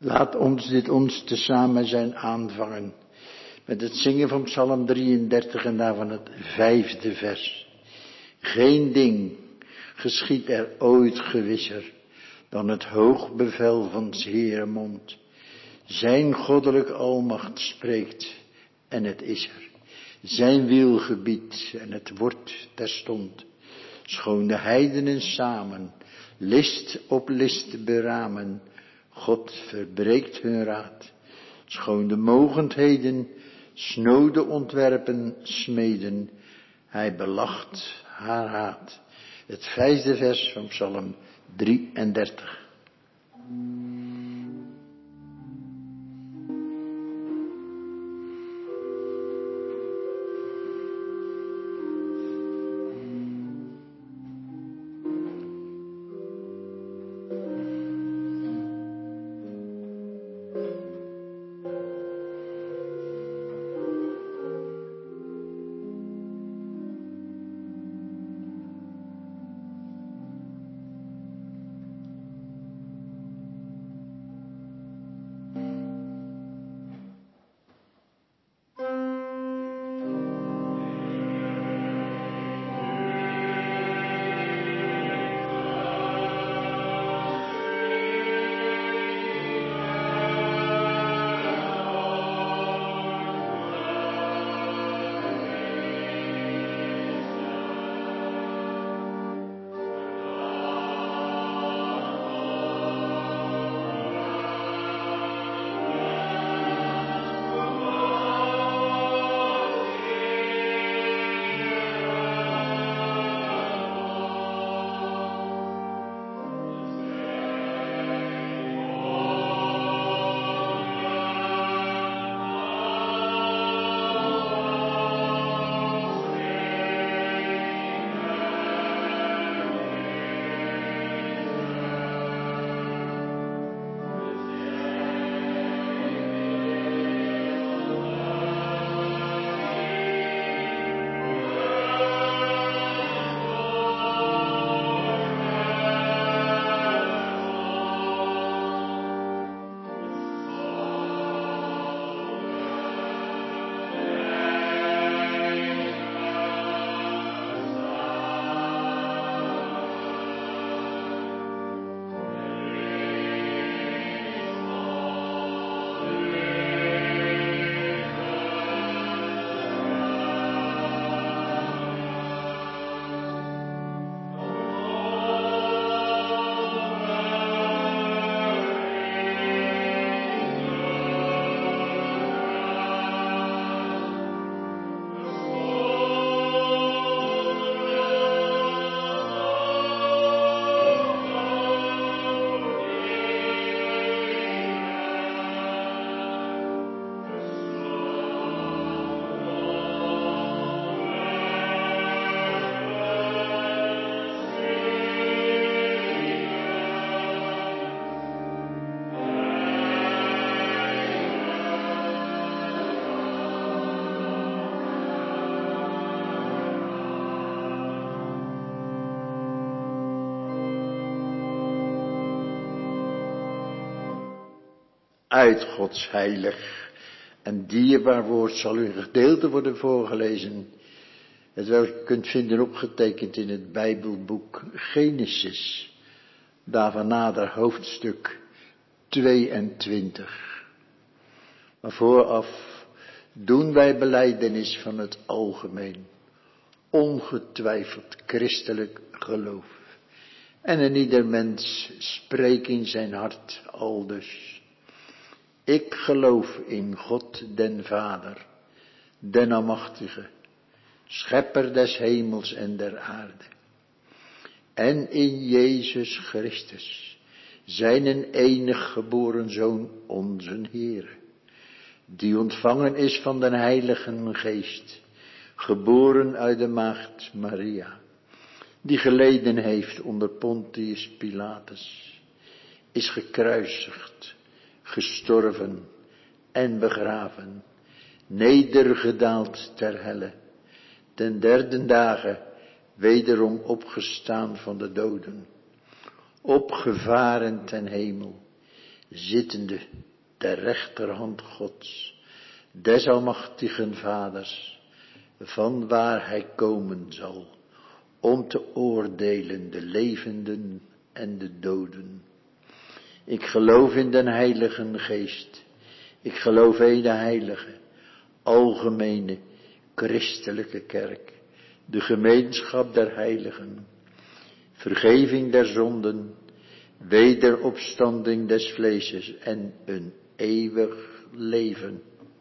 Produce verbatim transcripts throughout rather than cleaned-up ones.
Laat ons dit ons tezamen zijn aanvangen met het zingen van Psalm drieëndertig en daarvan het vijfde vers. Geen ding geschiedt er ooit gewisser dan het hoog bevel van 's Heeren mond. Zijn goddelijk almacht spreekt en het is er. Zijn wil gebiedt en het wordt terstond. Schoon de heidenen samen list op list beramen, God verbreekt hun raad. Schoon de mogendheden snode ontwerpen smeden, hij belacht haar haat. Het vijfde vers van Psalm drieëndertig. Uit Gods heilig en dierbaar woord zal u een gedeelte worden voorgelezen, het welk u kunt vinden opgetekend in het Bijbelboek Genesis, daarvan nader hoofdstuk tweeëntwintig. Maar vooraf doen wij belijdenis van het algemeen, ongetwijfeld christelijk geloof. En in ieder mens spreekt in zijn hart aldus: ik geloof in God den Vader, den Almachtige, schepper des hemels en der aarde. En in Jezus Christus, zijn enig geboren Zoon, onze Heere, die ontvangen is van den Heiligen Geest, geboren uit de maagd Maria, die geleden heeft onder Pontius Pilatus, is gekruisigd, gestorven en begraven, nedergedaald ter helle, ten derde dagen wederom opgestaan van de doden, opgevaren ten hemel, zittende ter rechterhand Gods, des almachtigen Vaders, vanwaar hij komen zal, om te oordelen de levenden en de doden. Ik geloof in den Heiligen Geest. Ik geloof in de heilige, algemene, christelijke kerk, de gemeenschap der heiligen, vergeving der zonden, wederopstanding des vleeses en een eeuwig leven.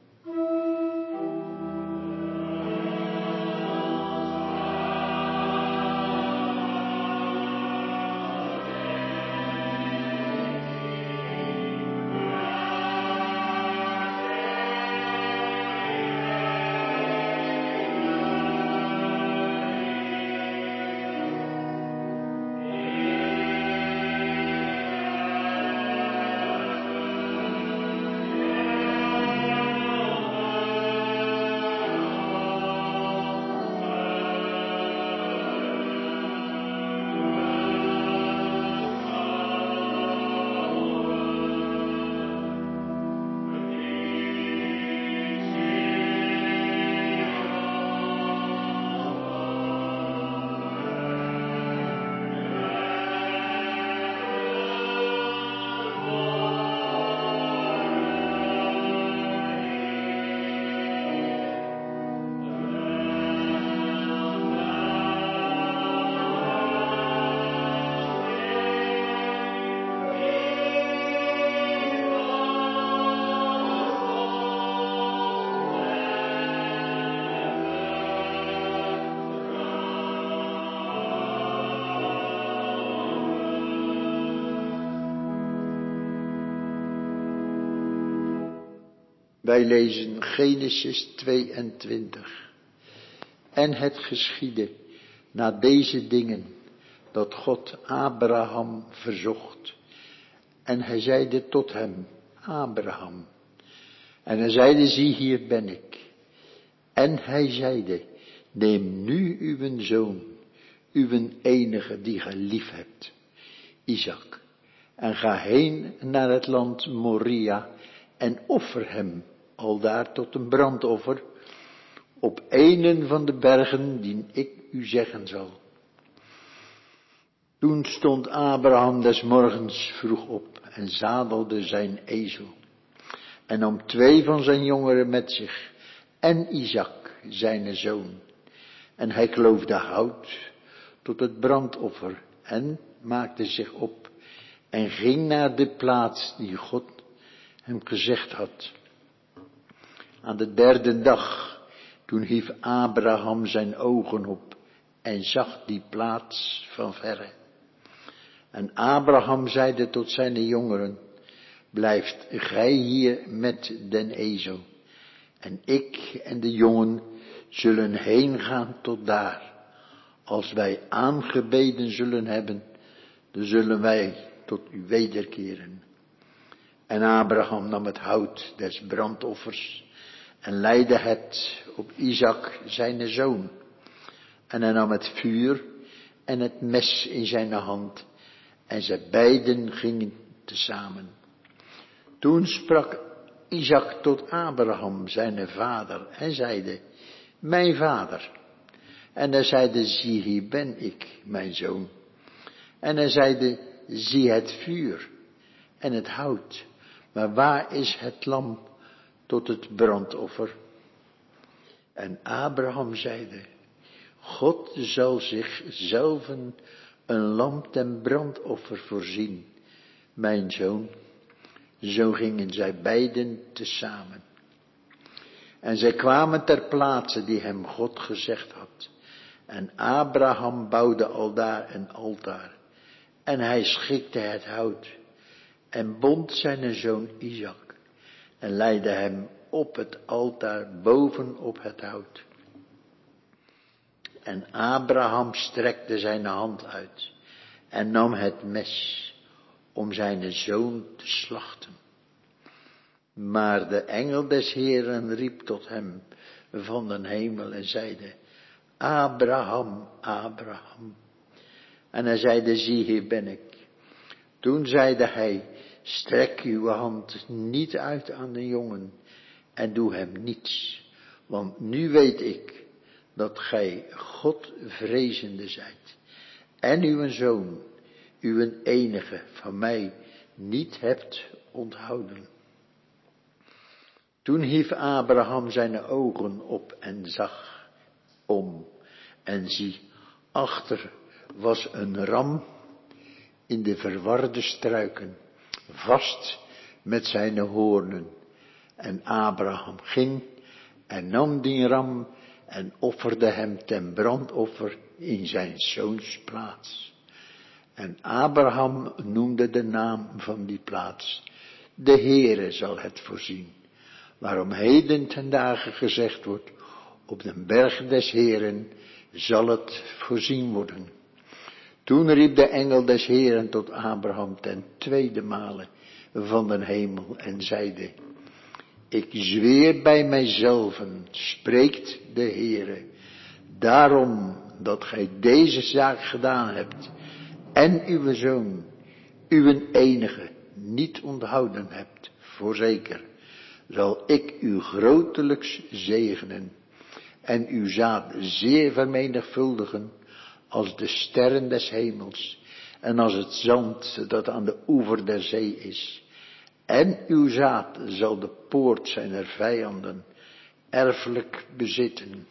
Wij lezen Genesis tweeëntwintig. En het geschiedde na deze dingen dat God Abraham verzocht. En hij zeide tot hem, Abraham. En hij zeide, zie hier ben ik. En hij zeide, neem nu uw zoon, uw enige die gij lief hebt, Isaac. En ga heen naar het land Moria en offer hem aldaar tot een brandoffer op een van de bergen die ik u zeggen zal. Toen stond Abraham des morgens vroeg op en zadelde zijn ezel en nam twee van zijn jongeren met zich en Isaac, zijn zoon. En hij kloofde hout tot het brandoffer en maakte zich op en ging naar de plaats die God hem gezegd had. Aan de derde dag, toen hief Abraham zijn ogen op en zag die plaats van verre. En Abraham zeide tot zijn jongeren, blijft gij hier met den ezel. En ik en de jongen zullen heen gaan tot daar. Als wij aangebeden zullen hebben, dan zullen wij tot u wederkeren. En Abraham nam het hout des brandoffers en leidde het op Isaac zijn zoon. En hij nam het vuur en het mes in zijn hand en zij beiden gingen tezamen. Toen sprak Isaac tot Abraham zijn vader en zeide, mijn vader. En hij zeide, zie hier ben ik, mijn zoon. En hij zeide, zie het vuur en het hout, maar waar is het lam tot het brandoffer? En Abraham zeide, God zal zichzelf een lam ten brandoffer voorzien, mijn zoon. Zo gingen zij beiden tezamen. En zij kwamen ter plaatse die hem God gezegd had. En Abraham bouwde aldaar een altaar. En hij schikte het hout. En bond zijn zoon Isaac. En leidde hem op het altaar boven op het hout. En Abraham strekte zijn hand uit. En nam het mes om zijn zoon te slachten. Maar de engel des Heeren riep tot hem van den hemel en zeide, Abraham, Abraham. En hij zeide, zie hier ben ik. Toen zeide hij, Strek uw hand niet uit aan de jongen en doe hem niets. Want nu weet ik dat gij Godvrezende zijt. En uw zoon, uw enige, van mij niet hebt onthouden. Toen hief Abraham zijn ogen op en zag om. En zie, achter was een ram in de verwarde struiken, vast met zijn hoornen. En Abraham ging en nam die ram en offerde hem ten brandoffer in zijn zoons plaats. En Abraham noemde de naam van die plaats: De Heere zal het voorzien. Waarom heden ten dagen gezegd wordt: op den berg des Heeren zal het voorzien worden. Toen riep de engel des Heeren tot Abraham ten tweede male van den hemel en zeide: Ik zweer bij mijzelven, spreekt de Heere, daarom dat gij deze zaak gedaan hebt en uw zoon, uw enige, niet onthouden hebt, voorzeker, zal ik u grotelijks zegenen en uw zaad zeer vermenigvuldigen als de sterren des hemels en als het zand dat aan de oever der zee is. En uw zaad zal de poort zijner vijanden erfelijk bezitten.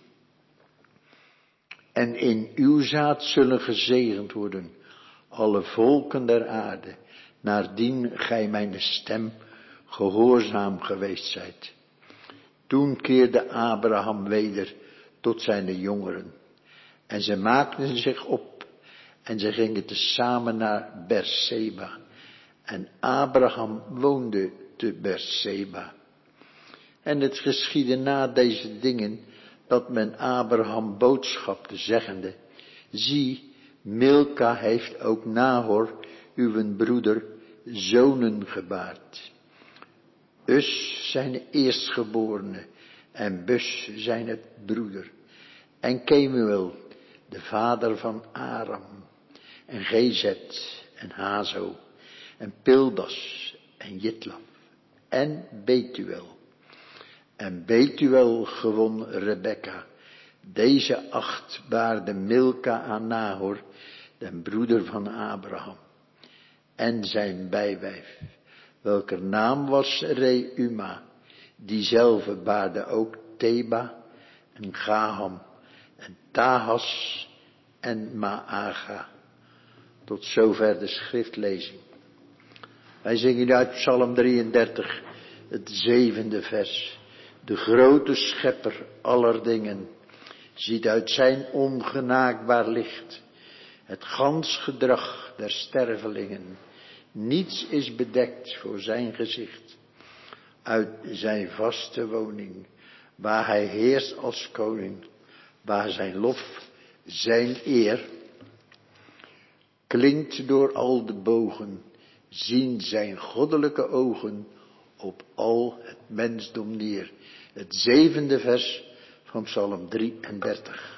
En in uw zaad zullen gezegend worden alle volken der aarde, naardien gij mijn stem gehoorzaam geweest zijt. Toen keerde Abraham weder tot zijn jongeren. En ze maakten zich op en ze gingen tezamen naar Berseba. En Abraham woonde te Berseba. En het geschiedde na deze dingen dat men Abraham boodschapte, zeggende: Zie, Milka heeft ook Nahor, uw broeder, zonen gebaard. Us zijn eerstgeborene en Bus zijn het broeder. En Kemuel, de vader van Aram, en Gezet en Hazo, en Pildas en Jitlaf, en Betuel. En Betuel gewon Rebekka. Deze acht baarde Milka aan Nahor, den broeder van Abraham, en zijn bijwijf, welker naam was Reuma. Diezelfde baarde ook Teba en Gaham en Tahas en Maaga. Tot zover de schriftlezing. Wij zingen uit Psalm drieëndertig, het zevende vers. De grote schepper aller dingen ziet uit zijn ongenaakbaar licht het gans gedrag der stervelingen. Niets is bedekt voor zijn gezicht. Uit zijn vaste woning, waar hij heerst als koning, waar zijn lof, zijn eer, klinkt door al de bogen, zien zijn goddelijke ogen op al het mensdom neer. Het zevende vers van Psalm drieëndertig.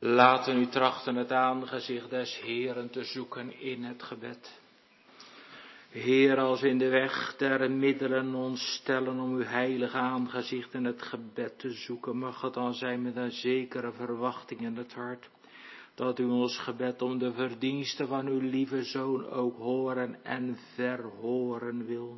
Laten u trachten het aangezicht des Heeren te zoeken in het gebed. Heer, als we in de weg der middelen ons stellen om uw heilige aangezicht in het gebed te zoeken, mag het dan zijn met een zekere verwachting in het hart, dat u ons gebed om de verdiensten van uw lieve Zoon ook horen en verhoren wil.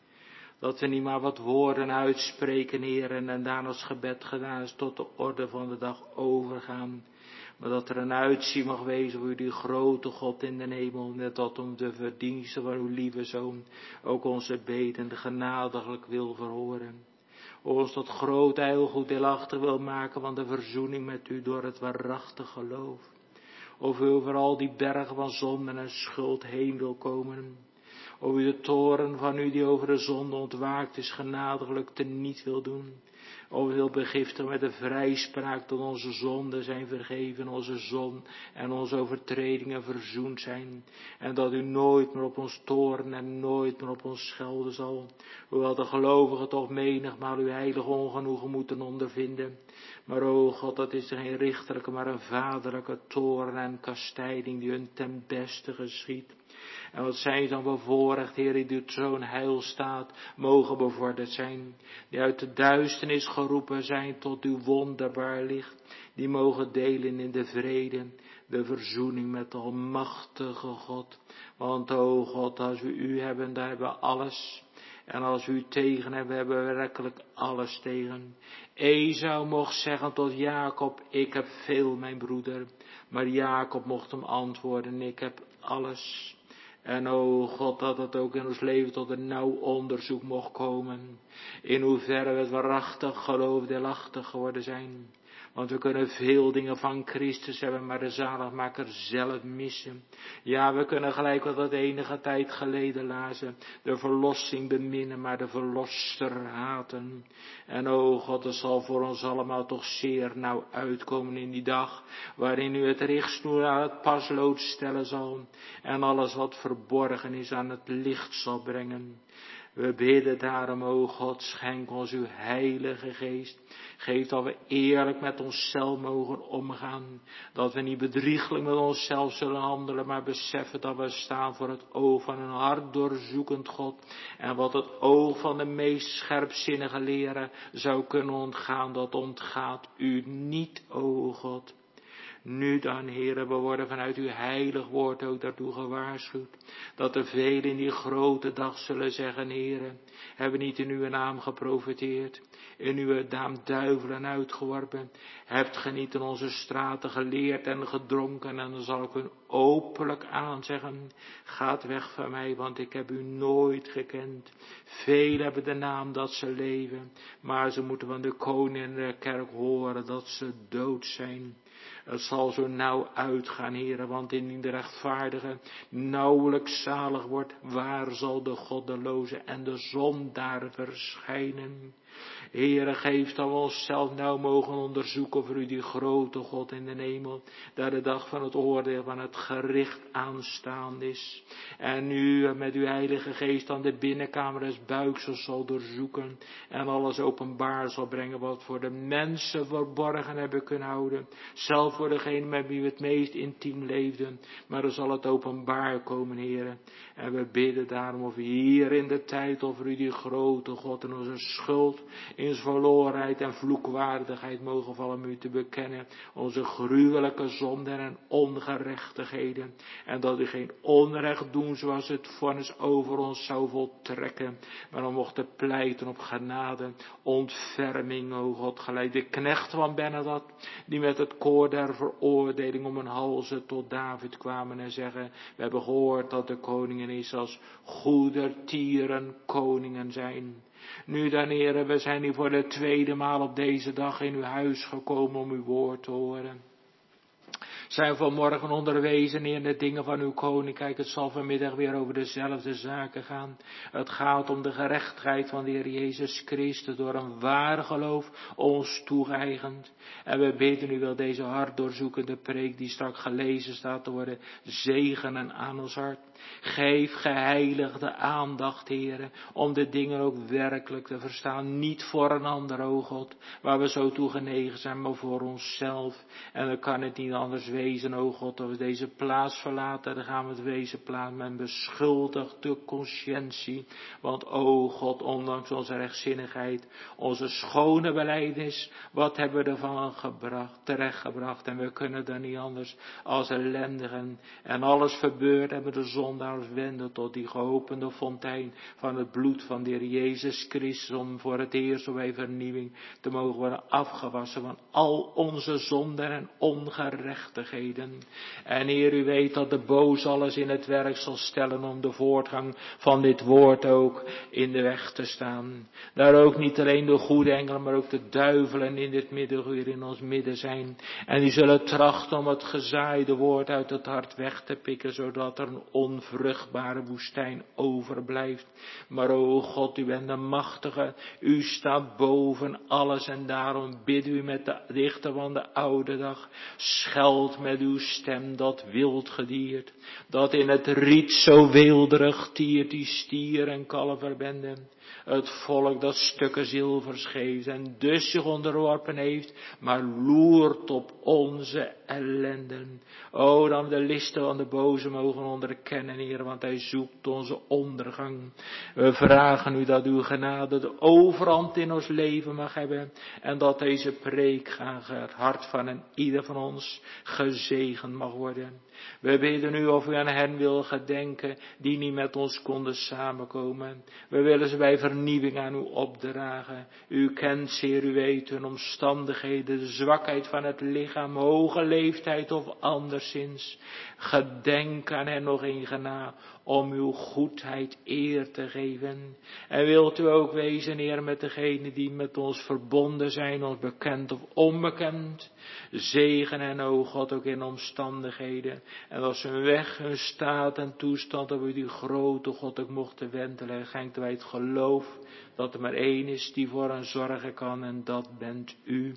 Dat we niet maar wat woorden uitspreken, Heer, en daarna als gebed gedaan is tot de orde van de dag overgaan. Maar dat er een uitzien mag wezen voor u, die grote God in de hemel, net dat om de verdiensten van uw lieve Zoon ook onze beden genadiglijk wil verhoren. Ons tot groot heilgoed deelachtig wil maken van de verzoening met u door het waarachtig geloof. Of u over al die bergen van zonde en schuld heen wil komen. Of u de toren van u die over de zonde ontwaakt is genadiglijk teniet wil doen. Of u wil begiftigen met de vrijspraak dat onze zonden zijn vergeven, onze zon en onze overtredingen verzoend zijn. En dat u nooit meer op ons toren en nooit meer op ons schelden zal. Hoewel de gelovigen toch menigmaal uw heilige ongenoegen moeten ondervinden. Maar o God, dat is geen richterlijke, maar een vaderlijke toren en kastijding die hun ten beste geschiet. En wat zijn dan bevoorrecht, Heer, die uit zo'n heilstaat mogen bevorderd zijn. Die uit de duisternis geroepen zijn tot uw wonderbaar licht. Die mogen delen in de vrede, de verzoening met de almachtige God. Want o God, als we u hebben, daar hebben we alles. En als we u tegen hebben, hebben we werkelijk alles tegen. Esau mocht zeggen tot Jacob, ik heb veel, mijn broeder. Maar Jacob mocht hem antwoorden, ik heb alles. En o God, dat het ook in ons leven tot een nauw onderzoek mocht komen. In hoeverre we het waarachtig geloof deelachtig geworden zijn. Want we kunnen veel dingen van Christus hebben, maar de zaligmaker zelf missen. Ja, we kunnen gelijk wat dat enige tijd geleden lazen. De verlossing beminnen, maar de verlosser haten. En o God, het zal voor ons allemaal toch zeer nauw uitkomen in die dag. Waarin u het richtsnoer aan het paslood stellen zal. En alles wat verborgen is aan het licht zal brengen. We bidden daarom, o God, schenk ons uw heilige geest. Geef dat we eerlijk met onszelf mogen omgaan. Dat we niet bedrieglijk met onszelf zullen handelen, maar beseffen dat we staan voor het oog van een hart doorzoekend God. En wat het oog van de meest scherpzinnige leraar zou kunnen ontgaan, dat ontgaat u niet, o God. Nu dan, Heere, we worden vanuit uw heilig woord ook daartoe gewaarschuwd. Dat er velen in die grote dag zullen zeggen, Heere, hebben niet in uw naam geprofeteerd, in uw naam duivelen uitgeworpen. Hebt ge niet in onze straten geleerd en gedronken, en dan zal ik hun openlijk aanzeggen, gaat weg van mij, want ik heb u nooit gekend. Velen hebben de naam dat ze leven, maar ze moeten van de koning en de kerk horen dat ze dood zijn. Het zal zo nauw uitgaan, Heere, want indien de rechtvaardige nauwelijks zalig wordt, waar zal de goddeloze en de zondaar verschijnen? Heere, geef dat we onszelf nou mogen onderzoeken voor u, die grote God in de hemel, daar de dag van het oordeel van het gericht aanstaande is. En u met uw heilige geest aan de binnenkamer des buiksels zal doorzoeken en alles openbaar zal brengen wat voor de mensen verborgen hebben kunnen houden. Zelf voor degene met wie we het meest intiem leefden, maar dan zal het openbaar komen, Heere. En we bidden daarom of hier in de tijd over u, die grote God, en onze schuld, in zijn verlorenheid en vloekwaardigheid mogen vallen om u te bekennen. Onze gruwelijke zonden en ongerechtigheden. En dat u geen onrecht doen zoals het vonnis over ons zou voltrekken. Maar dan mochten pleiten op genade, ontferming, o God, gelijk de knecht van Benadad, die met het koor der veroordeling om hun halzen tot David kwamen en zeggen, we hebben gehoord dat de koningen Israëls goedertieren koningen zijn. Nu dan, Heere, we zijn hier voor de tweede maal op deze dag in uw huis gekomen om uw woord te horen. Zijn vanmorgen onderwezen in de dingen van uw koninkrijk. Het zal vanmiddag weer over dezelfde zaken gaan. Het gaat om de gerechtigheid van de Heer Jezus Christus door een waar geloof ons toegeëigend. En we bidden u wel deze hart doorzoekende preek die straks gelezen staat te worden zegenen aan ons hart. Geef geheiligde aandacht, Heere, om de dingen ook werkelijk te verstaan. Niet voor een ander, o God, waar we zo toe genegen zijn, maar voor onszelf. En dan kan het niet anders wezen, o God, dat we deze plaats verlaten. Dan gaan we het wezen plaats met een beschuldigde conscientie. Want, o God, ondanks onze rechtzinnigheid, onze schone belijdenis, wat hebben we ervan gebracht, terechtgebracht. En we kunnen dan niet anders als ellendigen en alles verbeurd hebben de zondaars wenden tot die geopende fontein van het bloed van de Heer Jezus Christus, om voor het eerst bij vernieuwing te mogen worden afgewassen van al onze zonden en ongerechtigheden. En Heer, u weet dat de boos alles in het werk zal stellen om de voortgang van dit woord ook in de weg te staan. Daar ook niet alleen de goede engelen, maar ook de duivelen in dit middaguur in ons midden zijn. En die zullen trachten om het gezaaide woord uit het hart weg te pikken, zodat er een onvruchtbare woestijn overblijft. Maar o God, u bent de machtige, u staat boven alles en daarom bid u met de dichter van de oude dag, scheld met uw stem dat wild gediert, dat in het riet zo weelderig tiert, die stier en kalverbenden. Het volk dat stukken zilvers geeft en dus zich onderworpen heeft, maar loert op onze ellenden. O, dan de listen van de boze mogen onderkennen, Heer, want hij zoekt onze ondergang. We vragen u dat uw genade de overhand in ons leven mag hebben en dat deze preek aan het hart van een ieder van ons gezegend mag worden. We bidden u of u aan hen wil gedenken die niet met ons konden samenkomen. We willen ze bij vernieuwing aan u opdragen. U kent, Heer, u weet hun omstandigheden, de zwakheid van het lichaam, hoge leeftijd of anderszins. Gedenk aan hen nog in genade om uw goedheid eer te geven. En wilt u ook wezen, Heer, met degenen die met ons verbonden zijn, ons bekend of onbekend. Zegen hen, o God, ook in omstandigheden. En als hun weg, hun staat en toestand, dat we die grote God ook mochten wentelen, schenkt wij het geloof dat er maar één is die voor hen zorgen kan en dat bent u.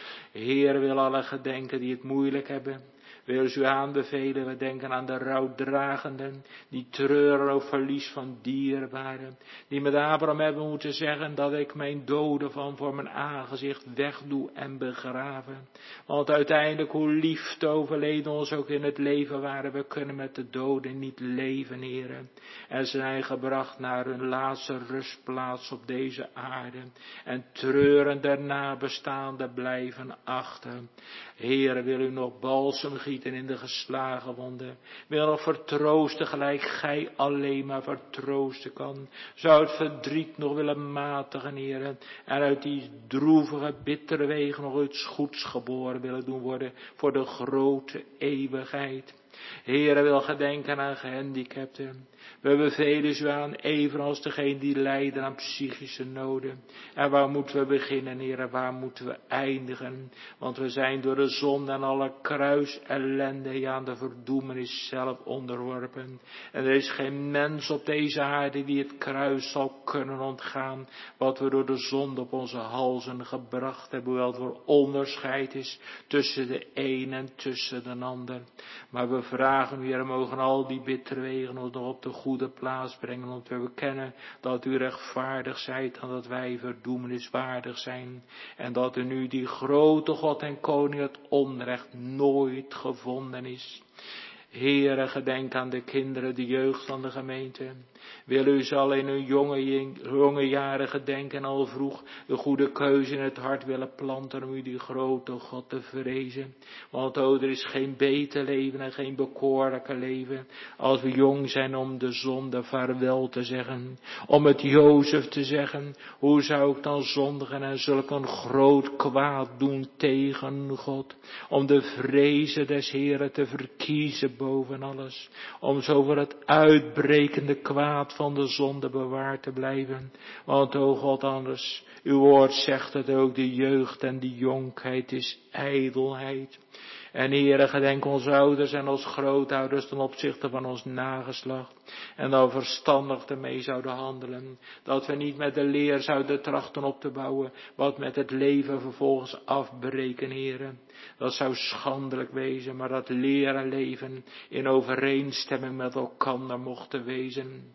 Heer, wil alle gedenken die het moeilijk hebben. Wil u aanbevelen, we denken aan de rouwdragenden, die treuren over verlies van dierbaren, die met Abraham hebben moeten zeggen dat ik mijn doden van voor mijn aangezicht wegdoe en begraven. Want uiteindelijk, hoe lief te overleden ons ook in het leven waren, we kunnen met de doden niet leven, heren. En ze zijn gebracht naar hun laatste rustplaats op deze aarde en treuren der nabestaanden blijven achter. Heere, wil u nog balsem gieten in de geslagen wonden. Wil nog vertroosten gelijk gij alleen maar vertroosten kan. Zou het verdriet nog willen matigen, Heere. En uit die droevige, bittere wegen nog iets goeds geboren willen doen worden voor de grote eeuwigheid. Heere, wil gedenken aan gehandicapten. We bevelen u aan, evenals degene die lijden aan psychische noden. En waar moeten we beginnen, Heere, waar moeten we eindigen? Want we zijn door de zonde en alle kruis ellende, ja, aan de verdoemenis zelf onderworpen. En er is geen mens op deze aarde die het kruis zal kunnen ontgaan, wat we door de zonde op onze halzen gebracht hebben, hoewel het voor onderscheid is tussen de een en tussen de ander. Maar we vragen u, Heer, mogen al die bittere wegen ons nog op de goede plaats brengen, want we bekennen dat u rechtvaardig zijt en dat wij verdoemeniswaardig zijn. En dat u nu die grote God en Koning het onrecht nooit gevonden is. Heere, gedenk aan de kinderen, de jeugd van de gemeente. Wil u ze al in hun jonge, jonge jaren gedenken en al vroeg de goede keuze in het hart willen planten om u die grote God te vrezen. Want o, er is geen beter leven en geen bekoorlijker leven als we jong zijn om de zonde vaarwel te zeggen. Om het Jozef te zeggen, hoe zou ik dan zondigen en zulk een groot kwaad doen tegen God. Om de vrezen des Heeren te verkiezen boven alles. Om zo voor het uitbrekende kwaad van de zonde bewaard te blijven. Want o God, anders, uw woord zegt het ook, de jeugd en de jonkheid is ijdelheid. En Heere, gedenk onze ouders en onze grootouders ten opzichte van ons nageslacht. En dat we verstandig ermee zouden handelen. Dat we niet met de leer zouden trachten op te bouwen, wat met het leven vervolgens afbreken, Heere. Dat zou schandelijk wezen, maar dat leer en leven in overeenstemming met elkaar mochten wezen.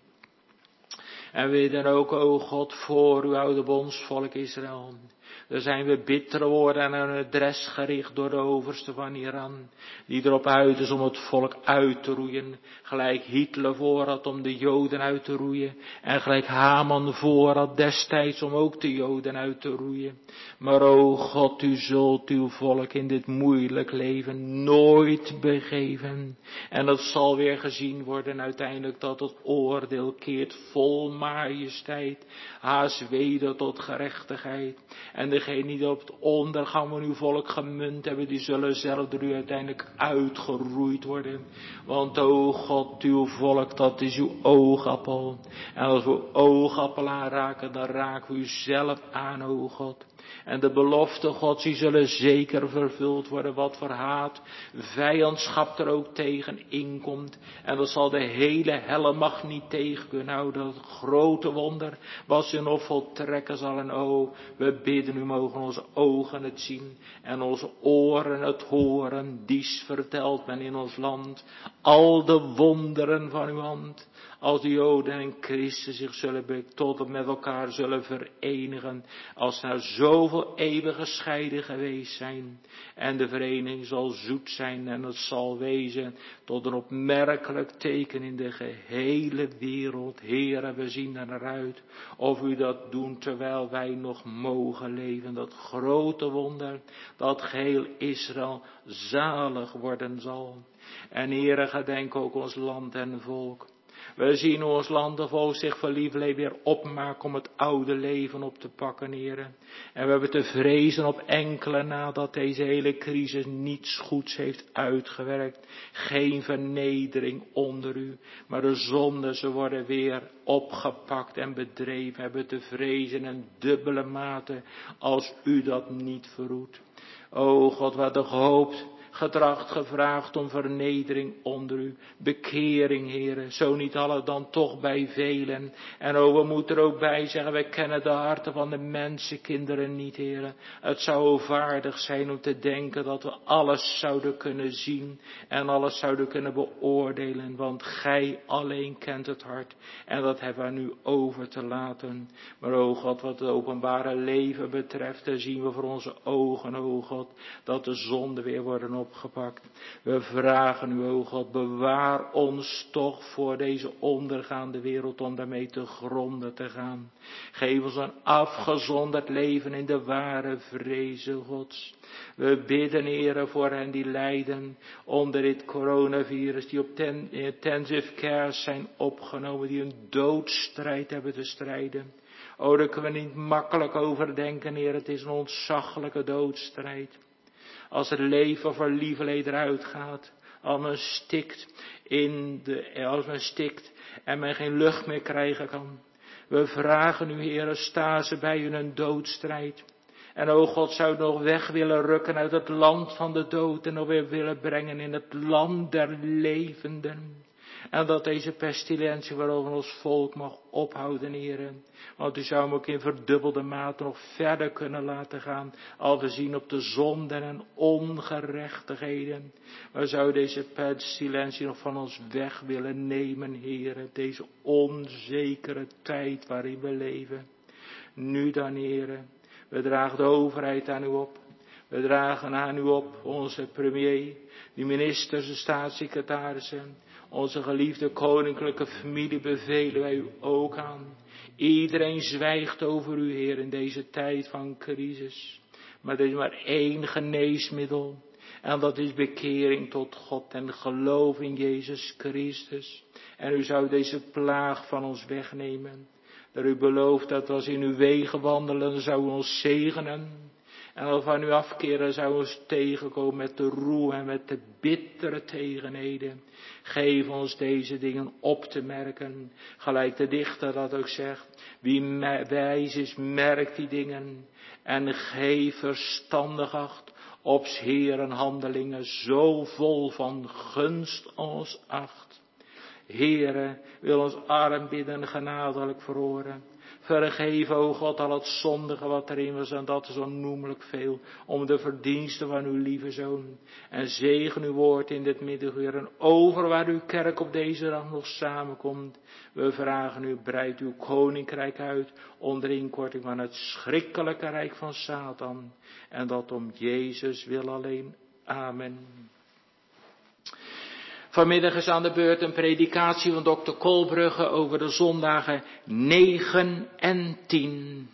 En we bidden ook, o God, voor uw oude bondsvolk Israël. Daar zijn we bittere woorden aan een adres gericht door de overste van Iran. Die erop uit is om het volk uit te roeien. Gelijk Hitler voor had om de Joden uit te roeien. En gelijk Haman voor had destijds om ook de Joden uit te roeien. Maar o God, u zult uw volk in dit moeilijk leven nooit begeven. En het zal weer gezien worden uiteindelijk dat het oordeel keert vol majesteit. Haast weder tot gerechtigheid. En degenen die op het ondergang van uw volk gemunt hebben, die zullen zelf door u uiteindelijk uitgeroeid worden. Want o God, uw volk, dat is uw oogappel. En als we uw oogappel aanraken, dan raken we u zelf aan, o God. En de belofte Gods, die zullen zeker vervuld worden, wat voor haat, vijandschap er ook tegen inkomt. En dat zal de hele helle macht niet tegen kunnen houden. Dat grote wonder, wat ze nog voltrekken zal. En o, we bidden u, mogen onze ogen het zien en onze oren het horen. Dies vertelt men in ons land, al de wonderen van uw hand. Als de Joden en Christen zich zullen tot met elkaar zullen verenigen. Als ze nou zoveel eeuwen gescheiden geweest zijn. En de vereniging zal zoet zijn en het zal wezen tot een opmerkelijk teken in de gehele wereld. Heere, we zien er naar uit of u dat doet terwijl wij nog mogen leven. Dat grote wonder dat geheel Israël zalig worden zal. En Heere, gedenk ook ons land en volk. We zien hoe ons land en volk zich voor lieverlee weer opmaken om het oude leven op te pakken, Heere. En we hebben te vrezen op enkele nadat deze hele crisis niets goeds heeft uitgewerkt. Geen vernedering onder u, maar de zonden, ze worden weer opgepakt en bedreven. We hebben te vrezen in dubbele mate als u dat niet verhoedt. O God, we hadden gehoopt, getracht, gevraagd om vernedering onder u. Bekering, Heere, zo niet alle dan toch bij velen. En o, we moeten er ook bij zeggen, wij kennen de harten van de mensenkinderen niet, Heere. Het zou vaardig zijn om te denken dat we alles zouden kunnen zien en alles zouden kunnen beoordelen. Want gij alleen kent het hart en dat hebben we aan u over te laten. Maar o God, wat het openbare leven betreft, dan zien we voor onze ogen, o God, dat de zonden weer worden opgepakt. Opgepakt. We vragen u, o God, bewaar ons toch voor deze ondergaande wereld om daarmee te gronden te gaan. Geef ons een afgezonderd leven in de ware vrezen Gods. We bidden, Heere, voor hen die lijden onder dit coronavirus, die op ten, intensive care zijn opgenomen, die een doodstrijd hebben te strijden. O, daar kunnen we niet makkelijk over denken, Heer, het is een ontzaglijke doodstrijd. Als het leven voor lieverlee eruit gaat, als men stikt in de, als men stikt en men geen lucht meer krijgen kan. We vragen u, Heere, sta ze bij u in een doodstrijd. En o God, zou nog weg willen rukken uit het land van de dood en nog weer willen brengen in het land der levenden. En dat deze pestilentie waarover ons volk mag ophouden, Heere. Want u zou hem ook in verdubbelde mate nog verder kunnen laten gaan. Al we zien op de zonden en ongerechtigheden. Maar zou deze pestilentie nog van ons weg willen nemen, Heere. Deze onzekere tijd waarin we leven. Nu dan, Heere. We dragen de overheid aan u op. We dragen aan u op onze premier, de ministers, de staatssecretarissen. Onze geliefde koninklijke familie bevelen wij u ook aan. Iedereen zwijgt over u, Heer, in deze tijd van crisis. Maar er is maar één geneesmiddel. En dat is bekering tot God en geloof in Jezus Christus. En u zou deze plaag van ons wegnemen. Dat u belooft dat als in uw wegen wandelen, zou u ons zegenen. En als we van u afkeren, zou u ons tegenkomen met de roe en met de bittere tegenheden. Geef ons deze dingen op te merken. Gelijk de dichter dat ook zegt. Wie wijs is, merkt die dingen. En geef verstandig acht op 's Heeren handelingen zo vol van gunst ons acht. Heere, wil ons arm bidden genadelijk verhoren. Vergeef, o God, al het zondige wat erin was, en dat is onnoemelijk veel, om de verdiensten van uw lieve Zoon. En zegen uw woord in dit middaguur, en over waar uw kerk op deze dag nog samenkomt. We vragen u, breid uw koninkrijk uit, onder inkorting van het schrikkelijke rijk van Satan. En dat om Jezus wil alleen. Amen. Vanmiddag is aan de beurt een predikatie van dokter Kolbrugge over de zondagen negen en tien.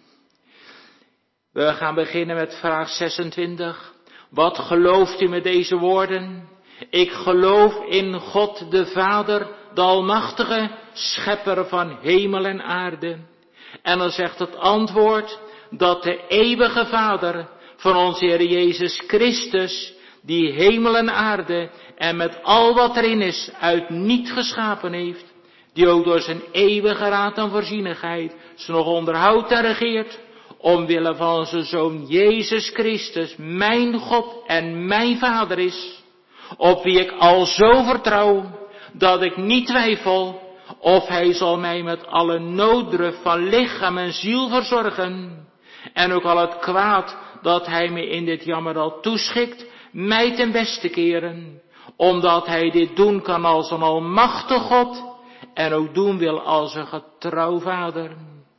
We gaan beginnen met vraag zesentwintig. Wat gelooft u met deze woorden? Ik geloof in God de Vader, de Almachtige, schepper van hemel en aarde. En dan zegt het antwoord dat de eeuwige Vader van onze Heer Jezus Christus, die hemel en aarde en met al wat erin is uit niet geschapen heeft, die ook door zijn eeuwige raad en voorzienigheid ze nog onderhoudt en regeert, omwille van zijn Zoon Jezus Christus, mijn God en mijn Vader is, op wie ik al zo vertrouw, dat ik niet twijfel of hij zal mij met alle nooddruf van lichaam en ziel verzorgen, en ook al het kwaad dat hij me in dit jammerdal toeschikt, mij ten beste keren, omdat hij dit doen kan als een almachtig God, en ook doen wil als een getrouw Vader.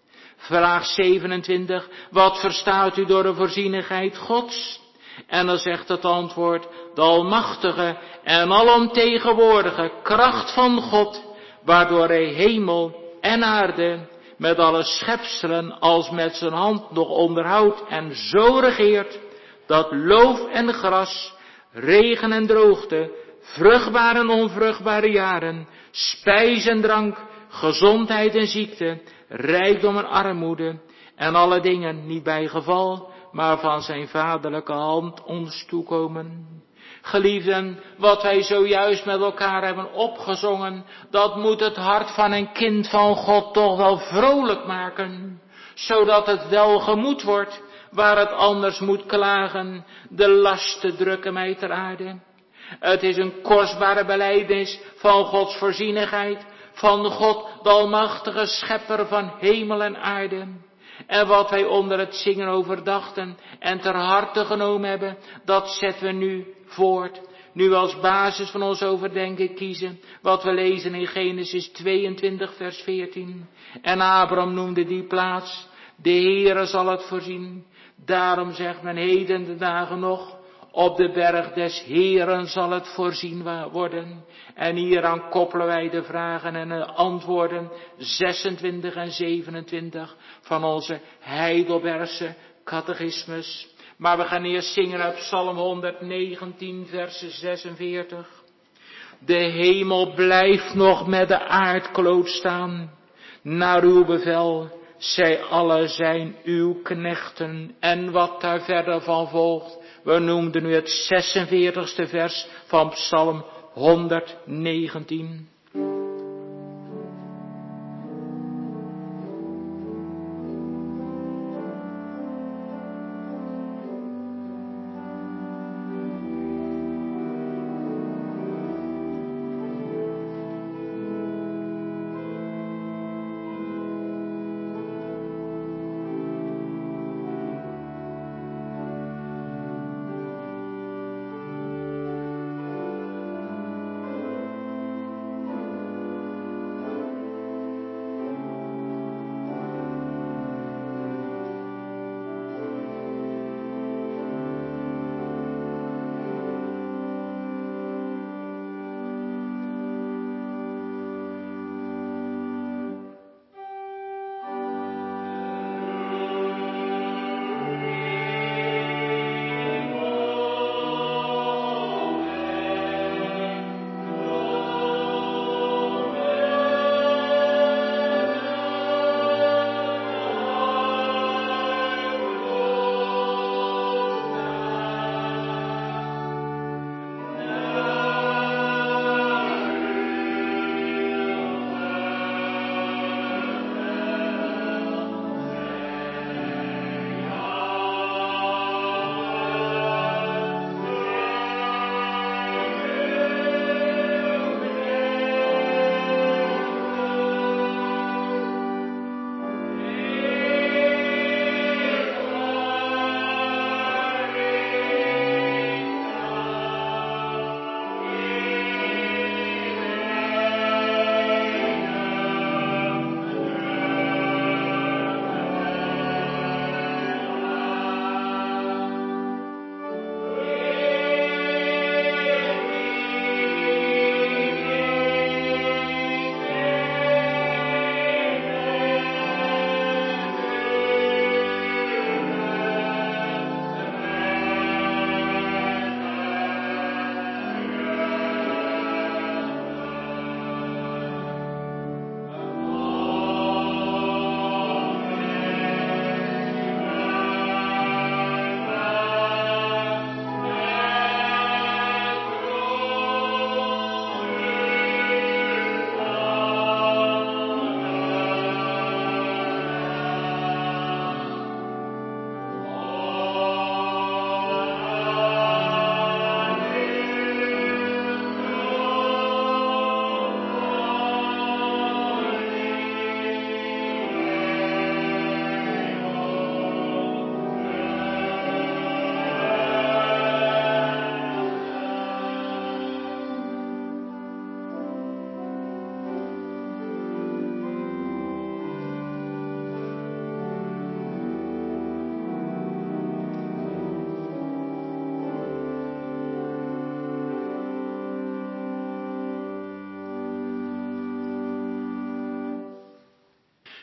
Vraag zevenentwintig, wat verstaat u door de voorzienigheid Gods? En dan zegt het antwoord, de almachtige en alomtegenwoordige kracht van God, waardoor hij hemel en aarde met alle schepselen als met zijn hand nog onderhoudt en zo regeert, dat loof en gras, regen en droogte, vruchtbare en onvruchtbare jaren, spijs en drank, gezondheid en ziekte, rijkdom en armoede, en alle dingen niet bij geval, maar van zijn vaderlijke hand ons toekomen. Geliefden, wat wij zojuist met elkaar hebben opgezongen, dat moet het hart van een kind van God toch wel vrolijk maken, zodat het welgemoed wordt, waar het anders moet klagen, de lasten drukken mij ter aarde. Het is een kostbare belijdenis van Gods voorzienigheid, van God, de almachtige schepper van hemel en aarde. En wat wij onder het zingen overdachten en ter harte genomen hebben, dat zetten we nu voort. Nu als basis van ons overdenken kiezen wat we lezen in Genesis tweeëntwintig vers veertien. En Abraham noemde die plaats, de Heere zal het voorzien. Daarom zegt men heden de dagen nog, op de berg des Heeren zal het voorzien worden. En hieraan koppelen wij de vragen en de antwoorden zesentwintig en zevenentwintig van onze Heidelbergse catechismus. Maar we gaan eerst zingen uit Psalm honderdnegentien vers zesenveertig. De hemel blijft nog met de aardkloot staan, naar uw bevel. Zij alle zijn uw knechten. En wat daar verder van volgt, we noemden nu het zesenveertigste vers van Psalm honderdnegentien.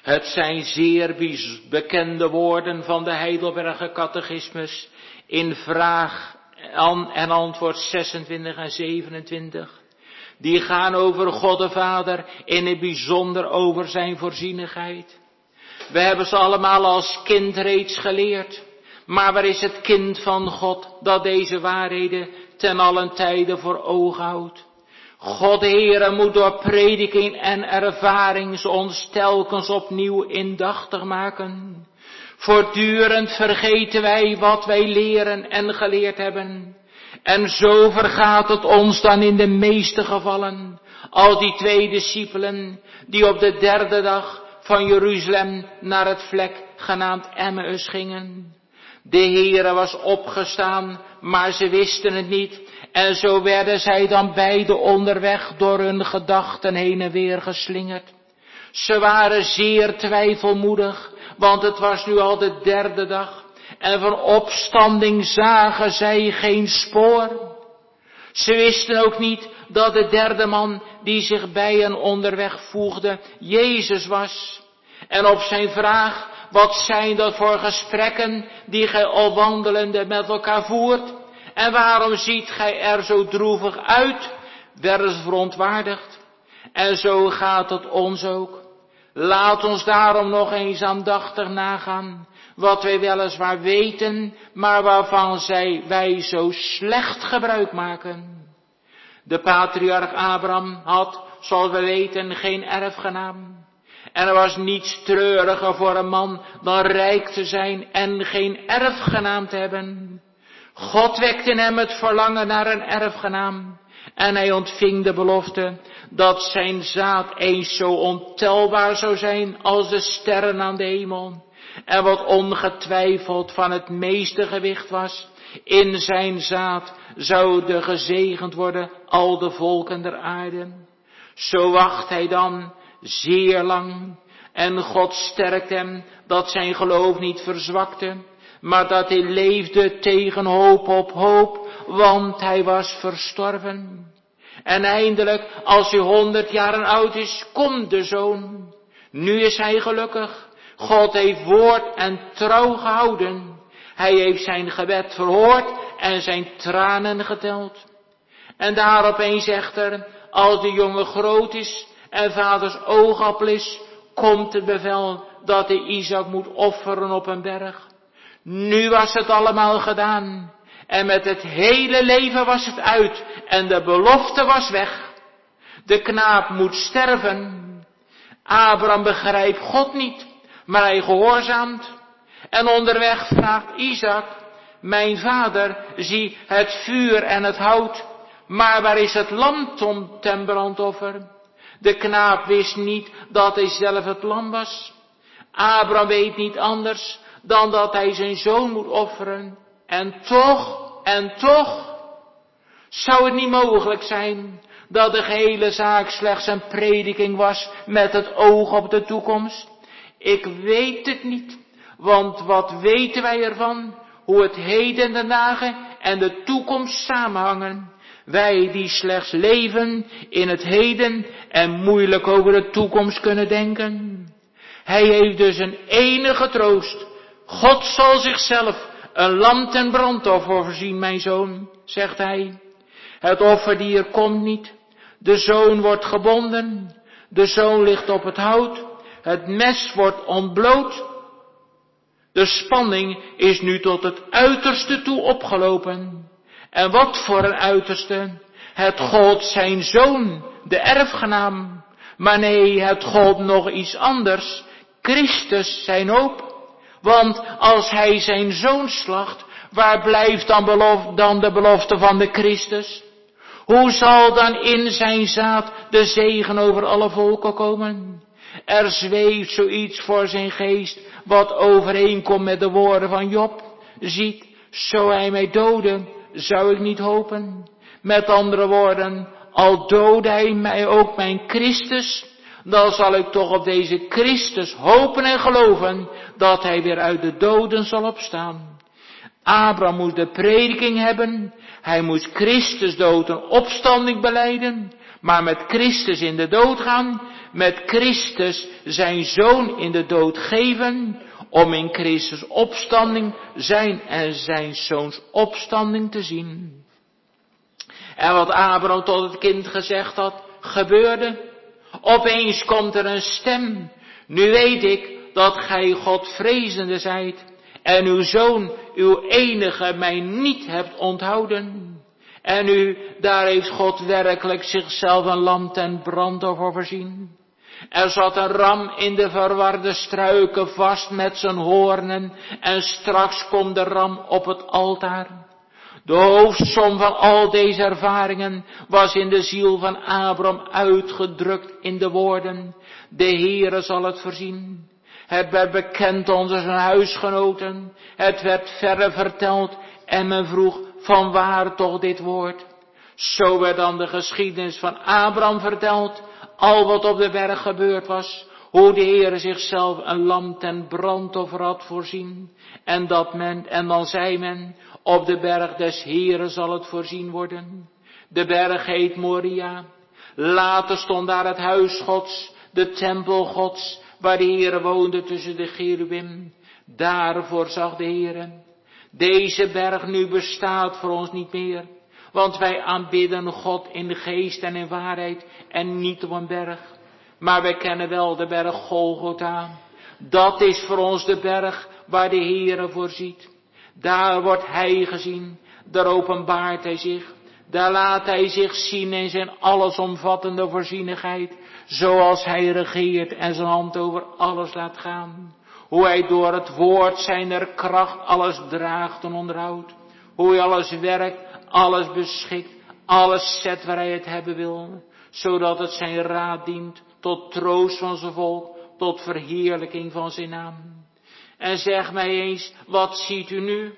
Het zijn zeer bekende woorden van de Heidelberger Catechismus in vraag en antwoord zesentwintig en zevenentwintig. Die gaan over God de Vader, in het bijzonder over zijn voorzienigheid. We hebben ze allemaal als kind reeds geleerd. Maar waar is het kind van God dat deze waarheden ten allen tijde voor ogen houdt? God de Heere moet door prediking en ervaring ons telkens opnieuw indachtig maken. Voortdurend vergeten wij wat wij leren en geleerd hebben. En zo vergaat het ons dan in de meeste gevallen, als die twee discipelen die op de derde dag van Jeruzalem naar het vlek genaamd Emmaus gingen. De Heere was opgestaan, maar ze wisten het niet. En zo werden zij dan beide onderweg door hun gedachten heen en weer geslingerd. Ze waren zeer twijfelmoedig, want het was nu al de derde dag. En van opstanding zagen zij geen spoor. Ze wisten ook niet dat de derde man die zich bij hen onderweg voegde, Jezus was. En op zijn vraag, wat zijn dat voor gesprekken die gij al wandelende met elkaar voert? En waarom ziet gij er zo droevig uit? Werden ze verontwaardigd. En zo gaat het ons ook. Laat ons daarom nog eens aandachtig nagaan, wat wij weliswaar weten, maar waarvan zij, wij zo slecht gebruik maken. De patriarch Abraham had, zoals we weten, geen erfgenaam. En er was niets treuriger voor een man dan rijk te zijn en geen erfgenaam te hebben. God wekte in hem het verlangen naar een erfgenaam. En hij ontving de belofte dat zijn zaad eens zo ontelbaar zou zijn als de sterren aan de hemel. En wat ongetwijfeld van het meeste gewicht was, in zijn zaad zouden gezegend worden al de volken der aarde. Zo wacht hij dan zeer lang en God sterkt hem dat zijn geloof niet verzwakte, maar dat hij leefde tegen hoop op hoop, want hij was verstorven. En eindelijk, als hij honderd jaren oud is, komt de zoon. Nu is hij gelukkig. God heeft woord en trouw gehouden. Hij heeft zijn gebed verhoord en zijn tranen geteld. En daar opeens echter, als de jongen groot is en vaders oogappel is, komt het bevel dat hij Isaac moet offeren op een berg. Nu was het allemaal gedaan. En met het hele leven was het uit. En de belofte was weg. De knaap moet sterven. Abraham begrijpt God niet, maar hij gehoorzaamt. En onderweg vraagt Isaac, mijn vader, zie het vuur en het hout, maar waar is het lam ten brandoffer? De knaap wist niet dat hij zelf het lam was. Abraham weet niet anders dan dat hij zijn zoon moet offeren. En toch, en toch, zou het niet mogelijk zijn dat de gehele zaak slechts een prediking was met het oog op de toekomst? Ik weet het niet, want wat weten wij ervan, hoe het heden de dagen en de toekomst samenhangen? Wij die slechts leven in het heden en moeilijk over de toekomst kunnen denken. Hij heeft dus een enige troost. God zal zichzelf een lam ten brandoffer voorzien, mijn zoon, zegt hij. Het offerdier komt niet. De zoon wordt gebonden. De zoon ligt op het hout. Het mes wordt ontbloot. De spanning is nu tot het uiterste toe opgelopen. En wat voor een uiterste? Het gold zijn zoon, de erfgenaam. Maar nee, het gold nog iets anders. Christus zijn hoop. Want als hij zijn zoon slacht, waar blijft dan, belof, dan de belofte van de Christus? Hoe zal dan in zijn zaad de zegen over alle volken komen? Er zweeft zoiets voor zijn geest, wat overeenkomt met de woorden van Job. Ziet, zo hij mij doodde, zou ik niet hopen. Met andere woorden, al doodde hij mij ook mijn Christus, dan zal ik toch op deze Christus hopen en geloven dat hij weer uit de doden zal opstaan. Abraham moest de prediking hebben, hij moest Christus dood en opstanding belijden, Maar met Christus in de dood gaan, met Christus zijn zoon in de dood geven, om in Christus opstanding zijn en zijn zoons opstanding te zien. En wat Abraham tot het kind gezegd had, gebeurde. Opeens komt er een stem. Nu weet ik dat gij Godvrezende zijt en uw zoon, uw enige, mij niet hebt onthouden. En nu, daar heeft God werkelijk zichzelf een lam ten brandoffer voorzien. Er zat een ram in de verwarde struiken vast met zijn hoornen en straks komt de ram op het altaar. De hoofdsom van al deze ervaringen was in de ziel van Abraham uitgedrukt in de woorden: de Heere zal het voorzien. Het werd bekend onder zijn huisgenoten, het werd verre verteld en men vroeg: van waar toch dit woord? Zo werd dan de geschiedenis van Abraham verteld, al wat op de berg gebeurd was, hoe de Heere zichzelf een lam ten brandoffer had voorzien. En dat men, en dan zei men: op de berg des Heeren zal het voorzien worden. De berg heet Moria. Later stond daar het huis Gods, de tempel Gods, waar de Heere woonde tussen de cherubim. Daarvoor zag de Heere. Deze berg nu bestaat voor ons niet meer, want wij aanbidden God in de geest en in waarheid en niet op een berg. Maar wij kennen wel de berg Golgotha. Dat is voor ons de berg waar de Heere voorziet. Daar wordt Hij gezien, daar openbaart Hij zich, daar laat Hij zich zien in zijn allesomvattende voorzienigheid, zoals Hij regeert en zijn hand over alles laat gaan. Hoe Hij door het woord zijner kracht alles draagt en onderhoudt. Hoe Hij alles werkt, alles beschikt, alles zet waar Hij het hebben wil. Zodat het zijn raad dient tot troost van zijn volk, tot verheerlijking van zijn naam. En zeg mij eens, wat ziet u nu?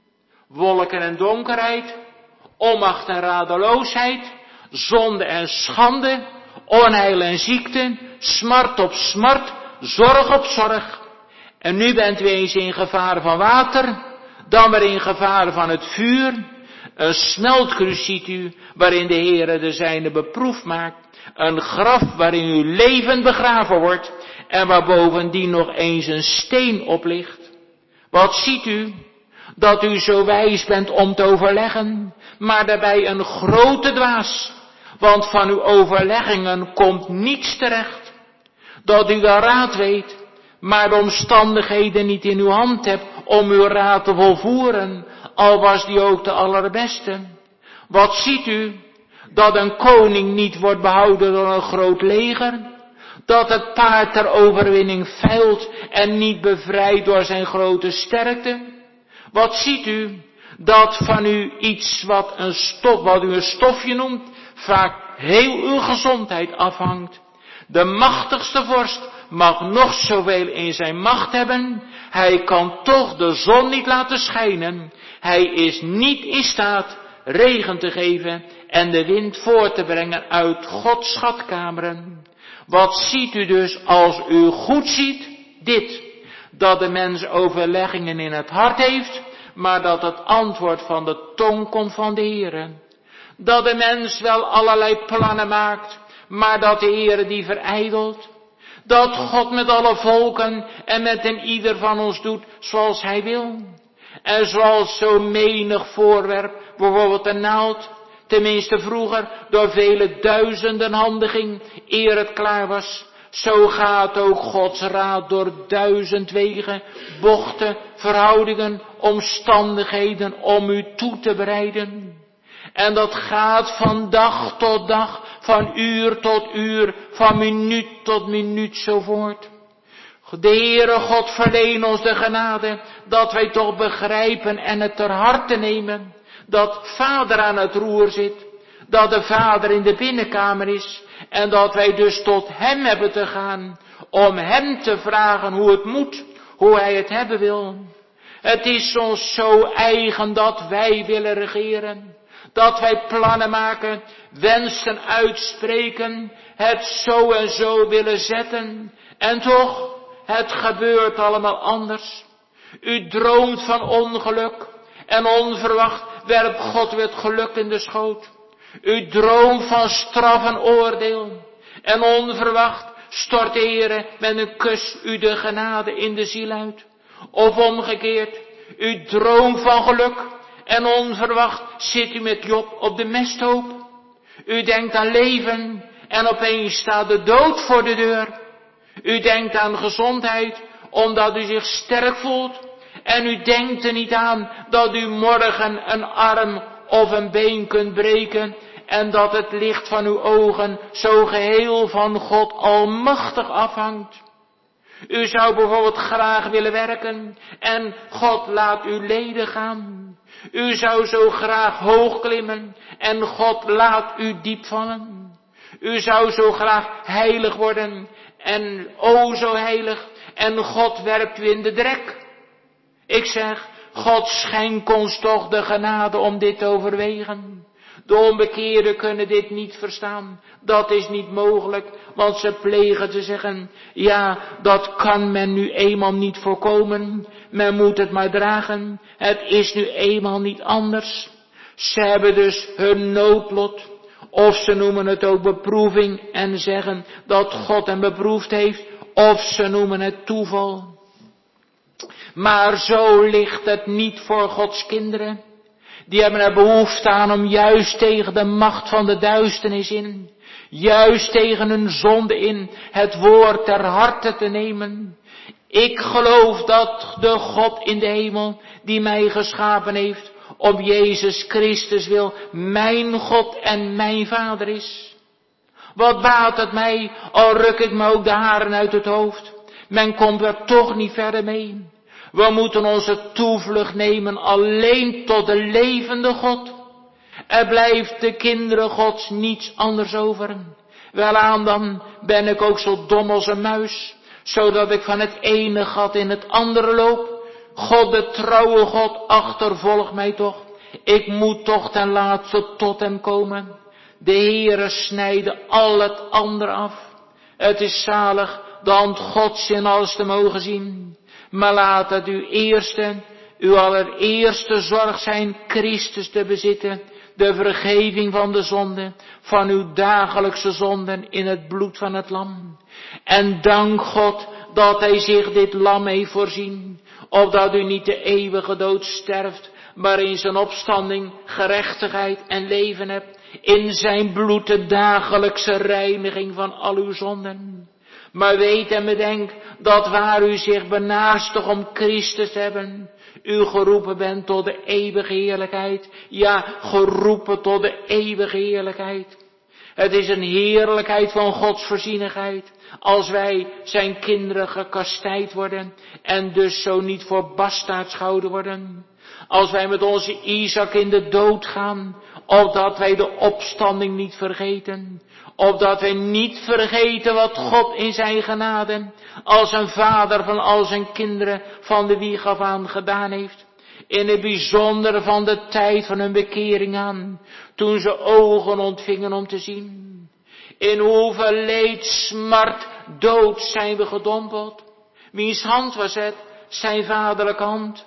Wolken en donkerheid, onmacht en radeloosheid, zonde en schande, onheil en ziekte, smart op smart, zorg op zorg. En nu bent u eens in gevaar van water, dan weer in gevaar van het vuur. Een smeltkruis ziet u, waarin de Heere de zijne beproefd maakt. Een graf waarin uw leven begraven wordt en waar bovendien nog eens een steen op ligt. Wat ziet u? Dat u zo wijs bent om te overleggen, maar daarbij een grote dwaas. Want van uw overleggingen komt niets terecht. Dat u wel raad weet, maar de omstandigheden niet in uw hand hebt om uw raad te volvoeren, al was die ook de allerbeste. Wat ziet u? Dat een koning niet wordt behouden door een groot leger, dat het paard ter overwinning veilt en niet bevrijdt door zijn grote sterkte. Wat ziet u? Dat van u iets wat, een stof, wat u een stofje noemt, vaak heel uw gezondheid afhangt. De machtigste vorst mag nog zoveel in zijn macht hebben, hij kan toch de zon niet laten schijnen. Hij is niet in staat regen te geven en de wind voort te brengen uit Gods schatkameren. Wat ziet u dus als u goed ziet? Dit, dat de mens overleggingen in het hart heeft, maar dat het antwoord van de tong komt van de Heere. Dat de mens wel allerlei plannen maakt, maar dat de Heere die verijdelt. Dat God met alle volken en met een ieder van ons doet zoals Hij wil. En zoals zo menig voorwerp, bijvoorbeeld een naald, tenminste vroeger door vele duizenden handen ging, eer het klaar was. Zo gaat ook Gods raad door duizend wegen, bochten, verhoudingen, omstandigheden om u toe te bereiden. En dat gaat van dag tot dag, van uur tot uur, van minuut tot minuut zo voort. De Heere God verleen ons de genade, dat wij toch begrijpen en het ter harte nemen, dat Vader aan het roer zit, dat de Vader in de binnenkamer is, en dat wij dus tot Hem hebben te gaan, om Hem te vragen hoe het moet, hoe Hij het hebben wil. Het is ons zo eigen dat wij willen regeren, dat wij plannen maken, wensen uitspreken, het zo en zo willen zetten, en toch, het gebeurt allemaal anders. U droomt van ongeluk, en onverwacht werpt God weer het geluk in de schoot. U droomt van straf en oordeel. En onverwacht stort de Heere met een kus u de genade in de ziel uit. Of omgekeerd, u droomt van geluk. En onverwacht zit u met Job op de mesthoop. U denkt aan leven en opeens staat de dood voor de deur. U denkt aan gezondheid omdat u zich sterk voelt. En u denkt er niet aan dat u morgen een arm of een been kunt breken. En dat het licht van uw ogen zo geheel van God almachtig afhangt. U zou bijvoorbeeld graag willen werken en God laat uw leden gaan. U zou zo graag hoog klimmen en God laat u diep vallen. U zou zo graag heilig worden en o zo heilig en God werpt u in de drek. Ik zeg, God schenk ons toch de genade om dit te overwegen. De onbekeerden kunnen dit niet verstaan. Dat is niet mogelijk, want ze plegen te zeggen, ja, dat kan men nu eenmaal niet voorkomen. Men moet het maar dragen. Het is nu eenmaal niet anders. Ze hebben dus hun noodlot. Of ze noemen het ook beproeving en zeggen dat God hen beproefd heeft. Of ze noemen het toeval. Maar zo ligt het niet voor Gods kinderen. Die hebben er behoefte aan om juist tegen de macht van de duisternis in, juist tegen hun zonde in, het woord ter harte te nemen. Ik geloof dat de God in de hemel, die mij geschapen heeft, om Jezus Christus wil, mijn God en mijn Vader is. Wat baat het mij, al ruk ik me ook de haren uit het hoofd. Men komt er toch niet verder mee. We moeten onze toevlucht nemen alleen tot de levende God. Er blijft de kinderen Gods niets anders over. Welaan dan ben ik ook zo dom als een muis, zodat ik van het ene gat in het andere loop. God, de trouwe God, achtervolgt mij toch. Ik moet toch ten laatste tot hem komen. De Heere snijde al het andere af. Het is zalig de hand Gods in alles te mogen zien. Maar laat het uw eerste, uw allereerste zorg zijn Christus te bezitten, de vergeving van de zonde, van uw dagelijkse zonden in het bloed van het lam. En dank God dat hij zich dit lam heeft voorzien, opdat u niet de eeuwige dood sterft, maar in zijn opstanding gerechtigheid en leven hebt, in zijn bloed de dagelijkse reiniging van al uw zonden. Maar weet en bedenk dat waar u zich benaastigt om Christus te hebben, u geroepen bent tot de eeuwige heerlijkheid. Ja, geroepen tot de eeuwige heerlijkheid. Het is een heerlijkheid van Gods voorzienigheid, als wij zijn kinderen gekastijd worden en dus zo niet voor bastaards gehouden worden. Als wij met onze Isaac in de dood gaan, opdat wij de opstanding niet vergeten. Opdat wij niet vergeten wat God in zijn genade, als een vader van al zijn kinderen van de wieg af aan gedaan heeft. In het bijzonder van de tijd van hun bekering aan, toen ze ogen ontvingen om te zien. In hoeveel leed, smart, dood zijn we gedompeld. Wiens hand was het? Zijn vaderlijke hand.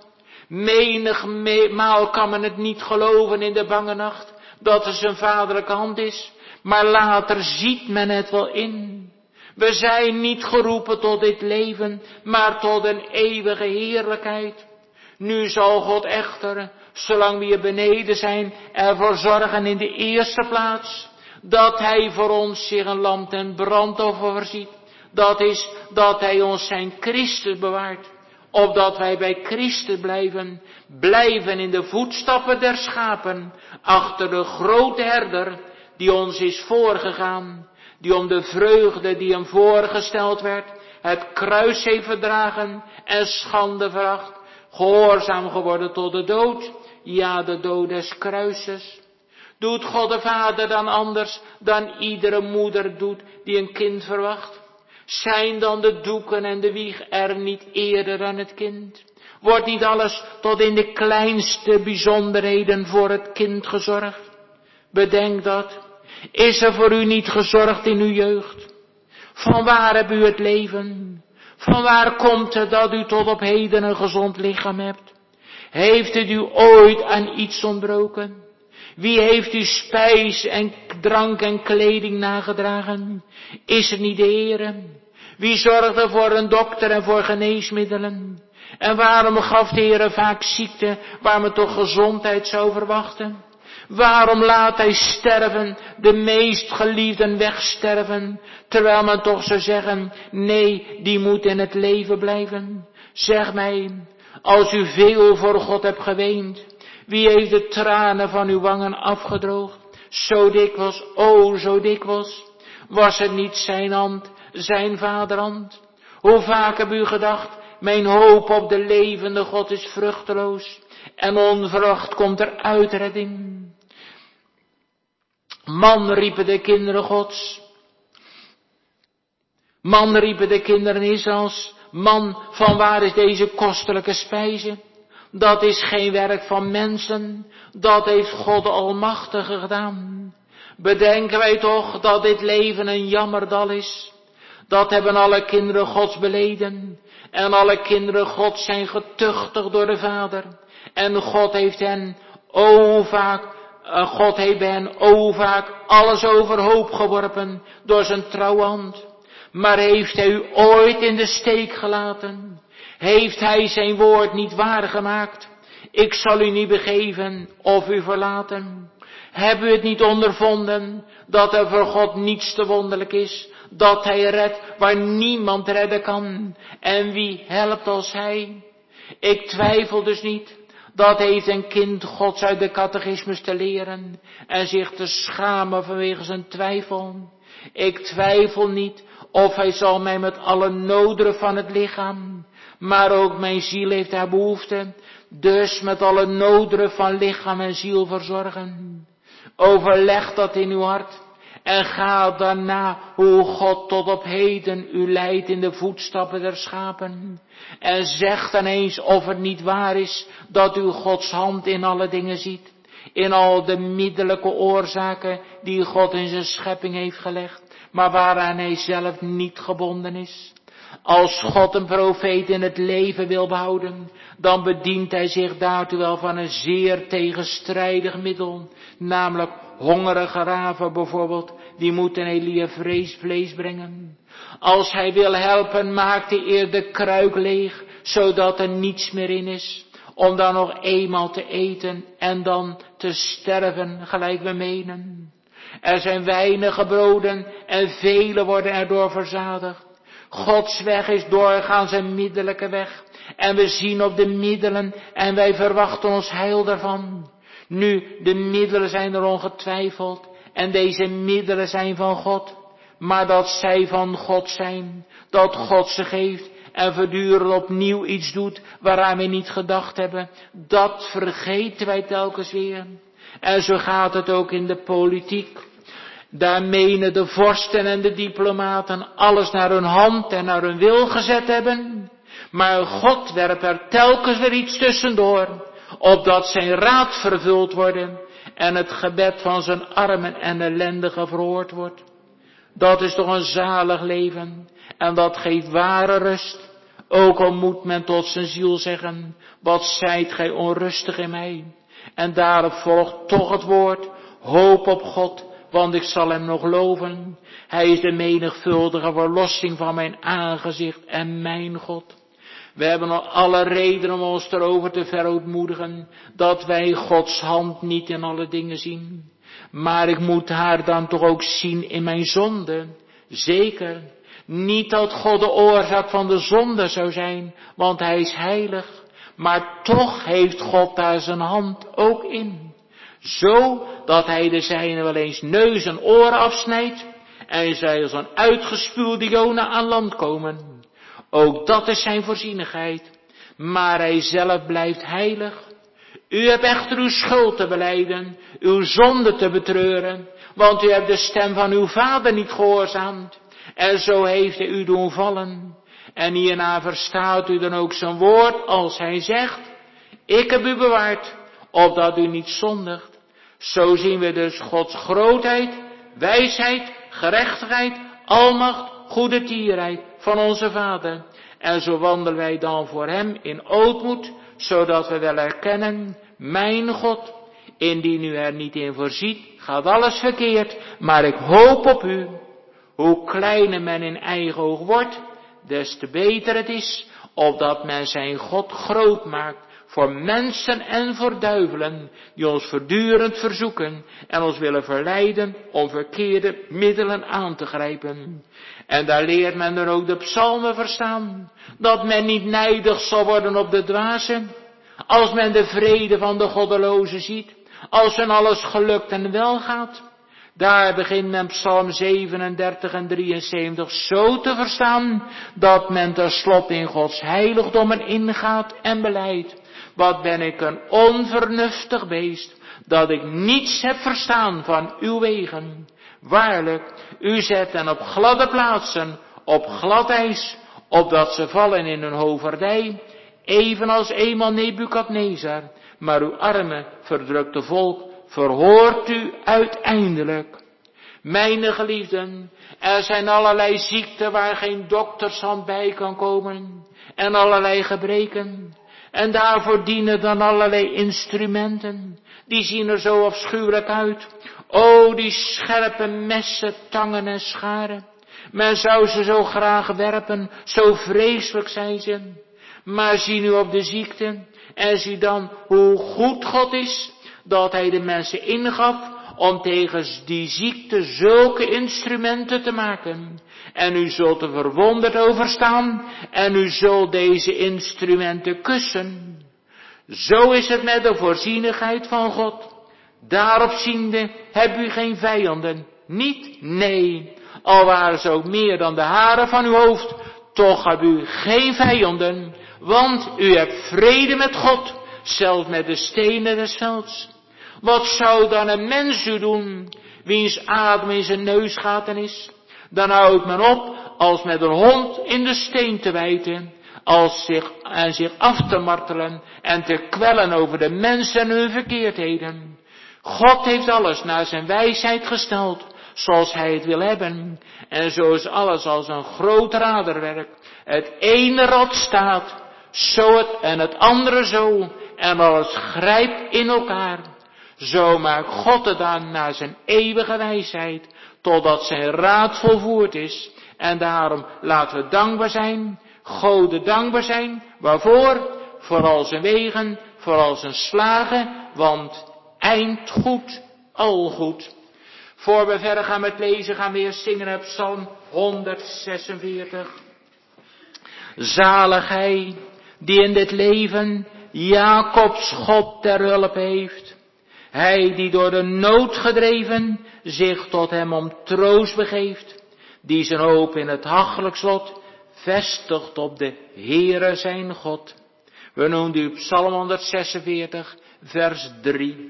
Menig maal kan men het niet geloven in de bange nacht, dat het zijn vaderlijke hand is. Maar later ziet men het wel in. We zijn niet geroepen tot dit leven, maar tot een eeuwige heerlijkheid. Nu zal God echter, zolang we hier beneden zijn, ervoor zorgen in de eerste plaats, dat hij voor ons zich een lam ten brandoffer voorziet. Dat is, dat hij ons zijn Christus bewaart. Opdat wij bij Christus blijven, blijven in de voetstappen der schapen, achter de grote herder, die ons is voorgegaan, die om de vreugde die hem voorgesteld werd, het kruis heeft verdragen en schande veracht, gehoorzaam geworden tot de dood, ja, de dood des kruises. Doet God de Vader dan anders dan iedere moeder doet die een kind verwacht? Zijn dan de doeken en de wieg er niet eerder dan het kind? Wordt niet alles tot in de kleinste bijzonderheden voor het kind gezorgd? Bedenk dat. Is er voor u niet gezorgd in uw jeugd? Van waar hebt u het leven? Van waar komt het dat u tot op heden een gezond lichaam hebt? Heeft het u ooit aan iets ontbroken? Wie heeft u spijs en drank en kleding nagedragen? Is het niet de Heere? Wie zorgde voor een dokter en voor geneesmiddelen? En waarom gaf de Heere vaak ziekte waar men toch gezondheid zou verwachten? Waarom laat hij sterven, de meest geliefden wegsterven, terwijl men toch zou zeggen, nee, die moet in het leven blijven? Zeg mij, als u veel voor God hebt geweend, wie heeft de tranen van uw wangen afgedroogd? Zo dikwijls, o zo dikwijls, was het niet zijn hand, zijn vaderhand? Hoe vaak heb u gedacht, mijn hoop op de levende God is vruchteloos en onverwacht komt er uitredding. Man, riepen de kinderen Gods. Man, riepen de kinderen Israëls. Man, van waar is deze kostelijke spijze? Dat is geen werk van mensen, dat heeft God de Almachtige gedaan. Bedenken wij toch dat dit leven een jammerdal is. Dat hebben alle kinderen Gods beleden. En alle kinderen Gods zijn getuchtigd door de Vader. En God heeft hen, o vaak, God heeft bij hen, o vaak, alles overhoop geworpen door zijn trouwe hand. Maar heeft hij u ooit in de steek gelaten? Heeft hij zijn woord niet waargemaakt? Ik zal u niet begeven of u verlaten. Heb u het niet ondervonden dat er voor God niets te wonderlijk is? Dat hij redt waar niemand redden kan. En wie helpt als hij? Ik twijfel dus niet. Dat heeft een kind Gods uit de catechismus te leren en zich te schamen vanwege zijn twijfel. Ik twijfel niet of hij zal mij met alle nooderen van het lichaam, maar ook mijn ziel heeft haar behoefte, dus met alle nooderen van lichaam en ziel verzorgen. Overleg dat in uw hart en ga daarna hoe God tot op heden u leidt in de voetstappen der schapen. En zeg dan eens of het niet waar is dat u Gods hand in alle dingen ziet. In al de middelijke oorzaken die God in zijn schepping heeft gelegd, maar waaraan hij zelf niet gebonden is. Als God een profeet in het leven wil behouden, dan bedient hij zich daartoe wel van een zeer tegenstrijdig middel, namelijk hongerige raven bijvoorbeeld, die moeten Elia vrees vlees brengen. Als hij wil helpen, maakt hij eerst de kruik leeg, zodat er niets meer in is, om dan nog eenmaal te eten en dan te sterven, gelijk we menen. Er zijn weinige broden en vele worden erdoor verzadigd. Gods weg is doorgaans een middelijke weg. En we zien op de middelen en wij verwachten ons heil daarvan. Nu, de middelen zijn er ongetwijfeld. En deze middelen zijn van God. Maar dat zij van God zijn. Dat God ze geeft en voortdurend opnieuw iets doet waaraan we niet gedacht hebben. Dat vergeten wij telkens weer. En zo gaat het ook in de politiek. Daar menen de vorsten en de diplomaten alles naar hun hand en naar hun wil gezet hebben. Maar God werpt er telkens weer iets tussendoor, opdat zijn raad vervuld wordt en het gebed van zijn armen en ellendigen verhoord wordt. Dat is toch een zalig leven en dat geeft ware rust. Ook al moet men tot zijn ziel zeggen, wat zijt gij onrustig in mij? En daarop volgt toch het woord, hoop op God, want ik zal hem nog loven. Hij is de menigvuldige verlossing van mijn aangezicht en mijn God. We hebben al alle reden om ons erover te verootmoedigen, dat wij Gods hand niet in alle dingen zien. Maar ik moet haar dan toch ook zien in mijn zonde. Zeker, niet dat God de oorzaak van de zonde zou zijn, want hij is heilig. Maar toch heeft God daar zijn hand ook in. Zo dat hij de zijne wel eens neus en oren afsnijdt en zij als een uitgespuwde Jona aan land komen. Ook dat is zijn voorzienigheid, maar hij zelf blijft heilig. U hebt echter uw schuld te belijden, uw zonde te betreuren, want u hebt de stem van uw vader niet gehoorzaamd. En zo heeft hij u doen vallen. En hierna verstaat u dan ook zijn woord als hij zegt, ik heb u bewaard, opdat u niet zondigt. Zo zien we dus Gods grootheid, wijsheid, gerechtigheid, almacht, goede tierheid van onze Vader. En zo wandelen wij dan voor hem in ootmoed, zodat we wel erkennen, mijn God Indien u er niet in voorziet, gaat alles verkeerd, maar ik hoop op u. Hoe kleiner men in eigen oog wordt, des te beter het is, opdat men zijn God groot maakt voor mensen en voor duivelen, die ons voortdurend verzoeken en ons willen verleiden om verkeerde middelen aan te grijpen. En daar leert men dan ook de psalmen verstaan, dat men niet nijdig zal worden op de dwazen, als men de vrede van de goddelozen ziet, als hen alles gelukt en wel gaat. Daar begint men psalm zevenendertig en drieënzeventig zo te verstaan, dat men tenslotte in Gods heiligdommen ingaat en belijdt: wat ben ik een onvernuftig beest, dat ik niets heb verstaan van uw wegen. Waarlijk, u zet hen op gladde plaatsen, op glad ijs, opdat ze vallen in hun hoverdij, evenals eenmaal Nebukadnezar. Maar uw arme, verdrukte volk verhoort u uiteindelijk. Mijne geliefden, er zijn allerlei ziekten waar geen doktershand bij kan komen, en allerlei gebreken. En daarvoor dienen dan allerlei instrumenten, die zien er zo afschuwelijk uit. O, die scherpe messen, tangen en scharen. Men zou ze zo graag werpen, zo vreselijk zijn ze. Maar zie nu op de ziekte, en zie dan hoe goed God is, dat hij de mensen ingaf om tegen die ziekte zulke instrumenten te maken. En u zult er verwonderd over staan, en u zult deze instrumenten kussen. Zo is het met de voorzienigheid van God. Daarop ziende, heb u geen vijanden. Niet? Nee. Al waren ze ook meer dan de haren van uw hoofd, toch hebt u geen vijanden. Want u hebt vrede met God, zelfs met de stenen des velds. Wat zou dan een mens u doen, wiens adem in zijn neusgaten is? Dan houdt men op als met een hond in de steen te bijten, als zich, en zich af te martelen en te kwellen over de mensen en hun verkeerdheden. God heeft alles naar zijn wijsheid gesteld, zoals hij het wil hebben. En zo is alles als een groot raderwerk. Het ene rad staat, zo het en het andere zo, en alles grijpt in elkaar. Zo maakt God het dan naar zijn eeuwige wijsheid, totdat zijn raad volvoerd is. En daarom laten we dankbaar zijn, Gode dankbaar zijn. Waarvoor? Voor al zijn wegen, voor al zijn slagen, want eind goed, al goed. Voor we verder gaan met lezen, gaan we eerst zingen uit Psalm honderdzesenveertig. Zalig hij die in dit leven Jacobs God ter hulp heeft. Hij die door de nood gedreven zich tot hem om troost begeeft. Die zijn hoop in het hachelijk slot vestigt op de Heere zijn God. We noemen u Psalm honderdzesenveertig, vers drie.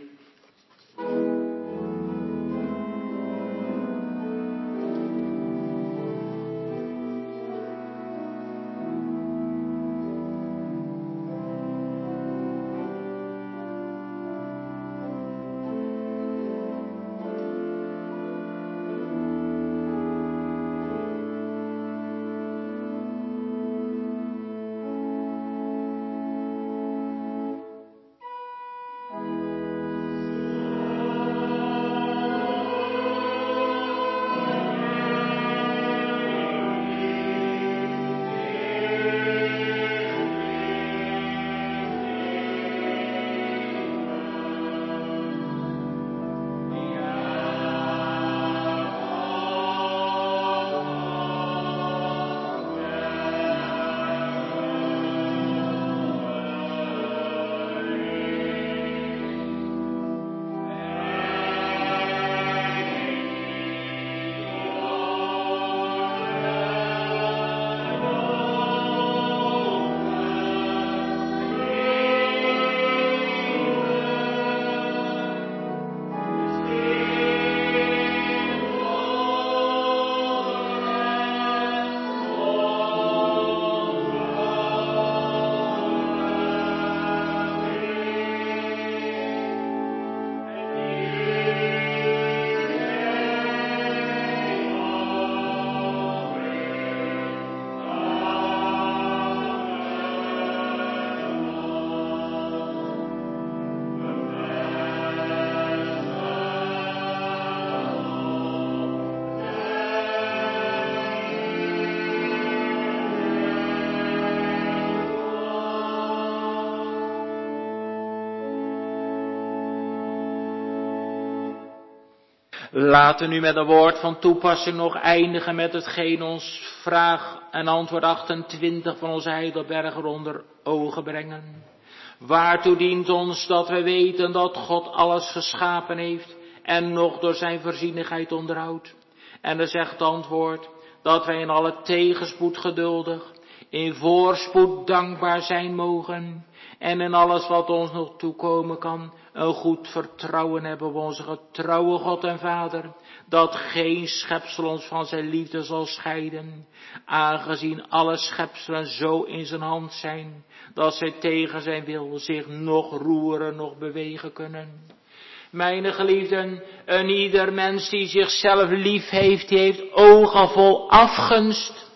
Laten we nu met een woord van toepassing nog eindigen met hetgeen ons vraag en antwoord achtentwintig van onze Heidelberger onder ogen brengen. Waartoe dient ons dat we weten dat God alles geschapen heeft en nog door zijn voorzienigheid onderhoudt? En er zegt het antwoord dat wij in alle tegenspoed geduldig, in voorspoed dankbaar zijn mogen en in alles wat ons nog toekomen kan een goed vertrouwen hebben op onze getrouwe God en Vader, dat geen schepsel ons van zijn liefde zal scheiden, aangezien alle schepselen zo in zijn hand zijn, dat zij tegen zijn wil zich nog roeren, nog bewegen kunnen. Mijn geliefden, een ieder mens die zichzelf lief heeft, die heeft ogen vol afgunst.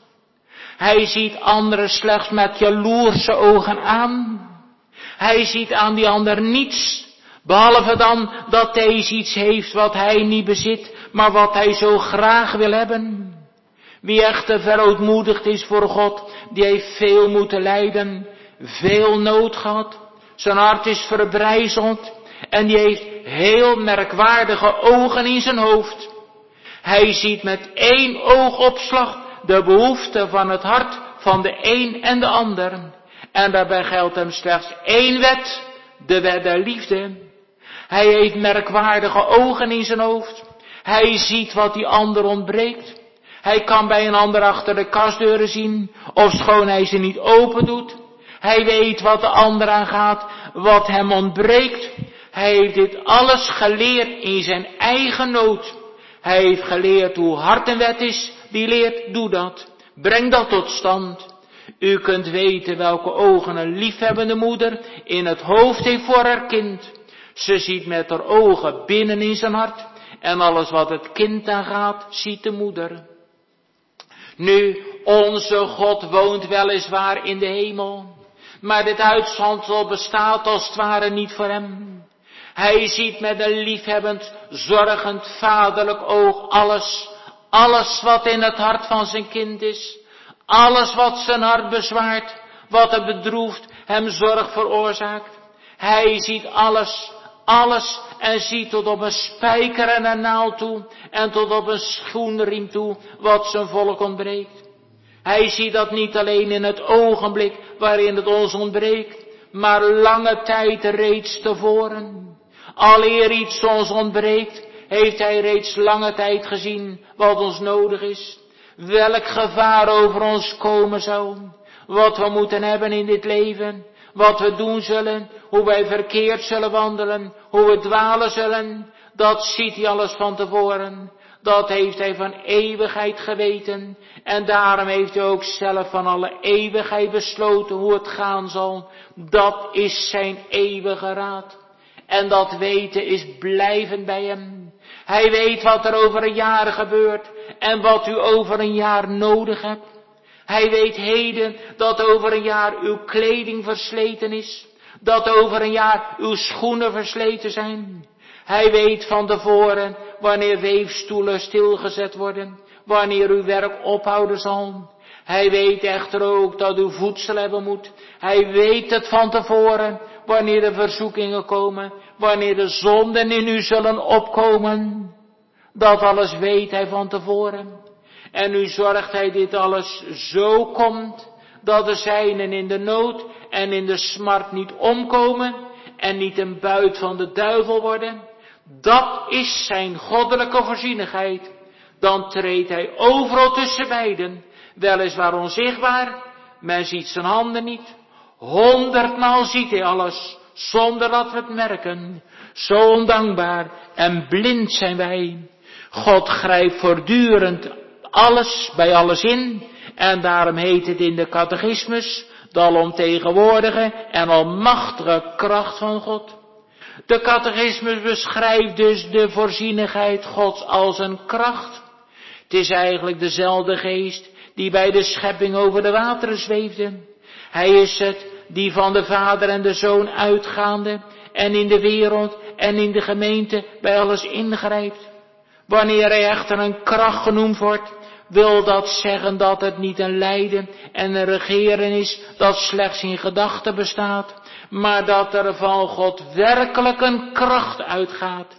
Hij ziet anderen slechts met jaloerse ogen aan. Hij ziet aan die ander niets, behalve dan dat deze iets heeft wat hij niet bezit, maar wat hij zo graag wil hebben. Wie echter verootmoedigd is voor God, die heeft veel moeten lijden, veel nood gehad. Zijn hart is verbrijzeld en die heeft heel merkwaardige ogen in zijn hoofd. Hij ziet met één oogopslag de behoeften van het hart van de een en de ander. En daarbij geldt hem slechts één wet, de wet der liefde. Hij heeft merkwaardige ogen in zijn hoofd. Hij ziet wat die ander ontbreekt. Hij kan bij een ander achter de kastdeuren zien, ofschoon hij ze niet open doet. Hij weet wat de ander aangaat, wat hem ontbreekt. Hij heeft dit alles geleerd in zijn eigen nood. Hij heeft geleerd hoe hard een wet is, die leert, doe dat. Breng dat tot stand. U kunt weten welke ogen een liefhebbende moeder in het hoofd heeft voor haar kind. Ze ziet met haar ogen binnen in zijn hart en alles wat het kind aangaat, ziet de moeder. Nu, onze God woont weliswaar in de hemel, maar dit uitschansel bestaat als het ware niet voor hem. Hij ziet met een liefhebbend, zorgend, vaderlijk oog alles, alles wat in het hart van zijn kind is, alles wat zijn hart bezwaart, wat hem bedroeft, hem zorg veroorzaakt. Hij ziet alles, alles en ziet tot op een spijker en een naald toe en tot op een schoenriem toe wat zijn volk ontbreekt. Hij ziet dat niet alleen in het ogenblik waarin het ons ontbreekt, maar lange tijd reeds tevoren. Aleer iets ons ontbreekt, heeft hij reeds lange tijd gezien wat ons nodig is. Welk gevaar over ons komen zou, wat we moeten hebben in dit leven, wat we doen zullen, hoe wij verkeerd zullen wandelen, hoe we dwalen zullen, dat ziet hij alles van tevoren. Dat heeft hij van eeuwigheid geweten en daarom heeft hij ook zelf van alle eeuwigheid besloten hoe het gaan zal. Dat is zijn eeuwige raad. En dat weten is blijvend bij hem. Hij weet wat er over een jaar gebeurt en wat u over een jaar nodig hebt. Hij weet heden dat over een jaar uw kleding versleten is. Dat over een jaar uw schoenen versleten zijn. Hij weet van tevoren wanneer weefstoelen stilgezet worden. Wanneer uw werk ophouden zal. Hij weet echter ook dat u voedsel hebben moet. Hij weet het van tevoren wanneer de verzoekingen komen. Wanneer de zonden in u zullen opkomen. Dat alles weet hij van tevoren. En nu zorgt hij dit alles zo komt, dat de zijnen in de nood en in de smart niet omkomen en niet een buit van de duivel worden. Dat is zijn goddelijke voorzienigheid. Dan treedt hij overal tussen beiden, weliswaar onzichtbaar, men ziet zijn handen niet. Honderdmaal ziet hij alles, zonder dat we het merken. Zo ondankbaar en blind zijn wij. God grijpt voortdurend alles bij alles in. En daarom heet het in de catechismus de alomtegenwoordige en almachtige kracht van God. De catechismus beschrijft dus de voorzienigheid Gods als een kracht. Het is eigenlijk dezelfde geest die bij de schepping over de wateren zweefde. Hij is het die van de Vader en de Zoon uitgaande en in de wereld en in de gemeente bij alles ingrijpt. Wanneer hij echter een kracht genoemd wordt, wil dat zeggen dat het niet een lijden en een regeren is dat slechts in gedachten bestaat, maar dat er van God werkelijk een kracht uitgaat.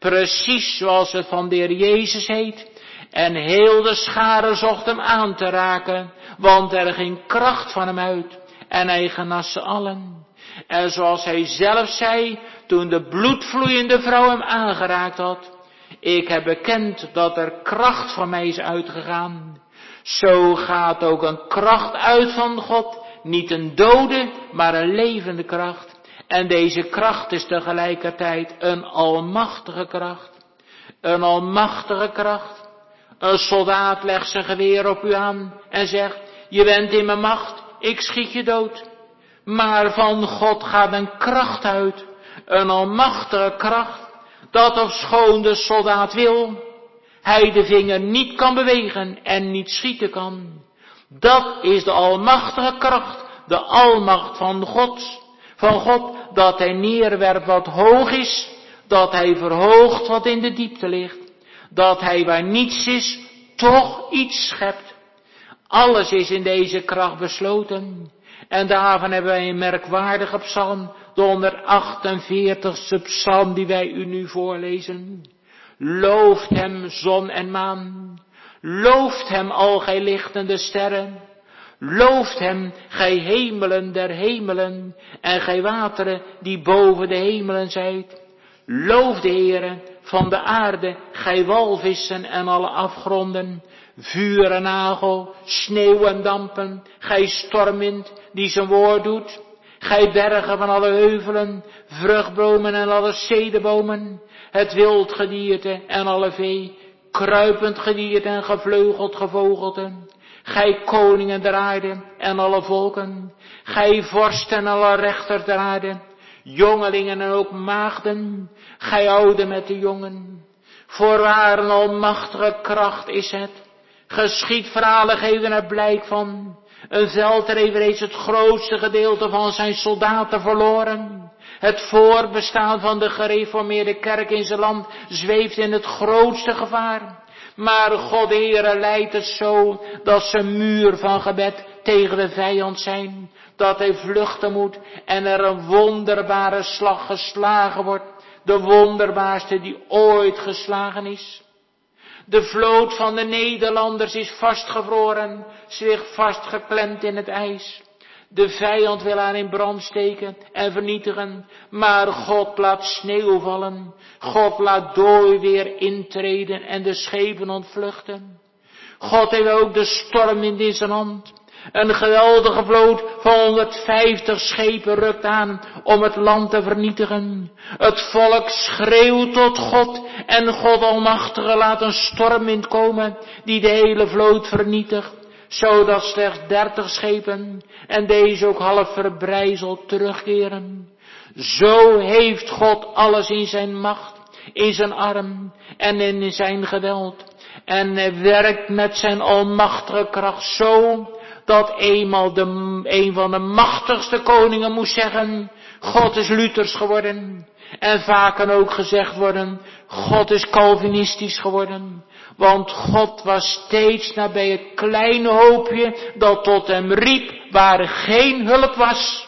Precies zoals het van de Heer Jezus heet. En heel de schare zocht hem aan te raken, want er ging kracht van hem uit. En hij genas ze allen. En zoals hij zelf zei, toen de bloedvloeiende vrouw hem aangeraakt had. Ik heb bekend dat er kracht van mij is uitgegaan. Zo gaat ook een kracht uit van God. Niet een dode, maar een levende kracht. En deze kracht is tegelijkertijd een almachtige kracht. Een almachtige kracht. Een soldaat legt zijn geweer op u aan en zegt, je bent in mijn macht, ik schiet je dood. Maar van God gaat een kracht uit, een almachtige kracht, dat ofschoon de soldaat wil, hij de vinger niet kan bewegen en niet schieten kan. Dat is de almachtige kracht, de almacht van God. Van God, dat hij neerwerpt wat hoog is, dat hij verhoogt wat in de diepte ligt. Dat hij waar niets is, toch iets schept. Alles is in deze kracht besloten. En daarvan hebben wij een merkwaardige psalm, de honderdachtenveertigste psalm die wij u nu voorlezen. Looft hem zon en maan. Looft hem al gij lichtende sterren. Looft hem, gij hemelen der hemelen, en gij wateren die boven de hemelen zijt. Loof de Heere van de aarde, gij walvissen en alle afgronden, vuur en hagel, sneeuw en dampen, gij stormwind die zijn woord doet, gij bergen van alle heuvelen, vruchtbomen en alle cederbomen, het wild gedierte en alle vee, kruipend gedierte en gevleugeld gevogelte, gij koningen der aarde en alle volken, gij vorsten en alle rechters der aarde, jongelingen en ook maagden, gij ouden met de jongen. Voorwaar een almachtige kracht is het. Geschiedverhalen geven er blijk van. Een veldheer heeft reeds het grootste gedeelte van zijn soldaten verloren. Het voorbestaan van de gereformeerde kerk in zijn land zweeft in het grootste gevaar. Maar God de Heere leidt het zo dat ze een muur van gebed tegen de vijand zijn. Dat hij vluchten moet en er een wonderbare slag geslagen wordt. De wonderbaarste die ooit geslagen is. De vloot van de Nederlanders is vastgevroren, zich vastgeklemd in het ijs. De vijand wil haar in brand steken en vernietigen, maar God laat sneeuw vallen. God laat dooi weer intreden en de schepen ontvluchten. God heeft ook de stormwind in zijn hand. Een geweldige vloot van honderdvijftig schepen rukt aan om het land te vernietigen. Het volk schreeuwt tot God en God Almachtige laat een stormwind komen die de hele vloot vernietigt. Zodat slechts dertig schepen en deze ook half verbrijzeld terugkeren. Zo heeft God alles in zijn macht, in zijn arm en in zijn geweld. En hij werkt met zijn almachtige kracht zo, dat eenmaal de, een van de machtigste koningen moest zeggen, God is Luthers geworden. En vaak kan ook gezegd worden, God is Calvinistisch geworden. Want God was steeds nabij het kleine hoopje dat tot hem riep waar er geen hulp was.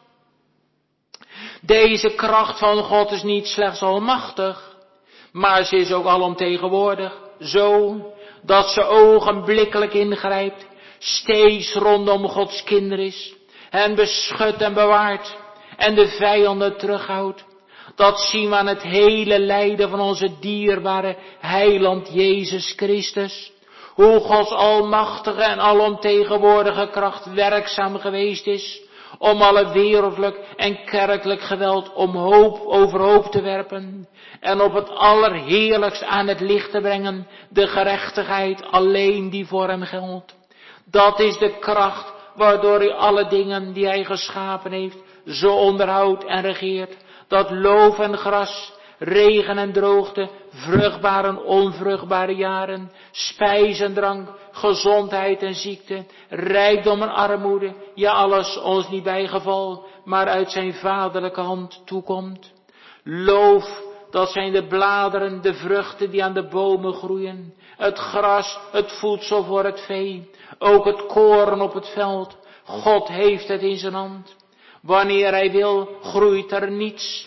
Deze kracht van God is niet slechts almachtig, maar ze is ook alomtegenwoordig. Zo dat ze ogenblikkelijk ingrijpt, steeds rondom Gods kinderen is, hen beschut en bewaart en de vijanden terughoudt. Dat zien we aan het hele lijden van onze dierbare heiland Jezus Christus. Hoe Gods almachtige en alomtegenwoordige kracht werkzaam geweest is om alle wereldlijk en kerkelijk geweld om hoop overhoop te werpen en op het allerheerlijkst aan het licht te brengen, de gerechtigheid alleen die voor hem geldt. Dat is de kracht waardoor hij alle dingen die hij geschapen heeft zo onderhoudt en regeert, dat loof en gras, regen en droogte, vruchtbare en onvruchtbare jaren, spijs en drank, gezondheid en ziekte, rijkdom en armoede, ja alles ons niet bijgeval, maar uit zijn vaderlijke hand toekomt. Loof, dat zijn de bladeren, de vruchten die aan de bomen groeien, het gras, het voedsel voor het vee, ook het koren op het veld. God heeft het in zijn hand. Wanneer hij wil, groeit er niets.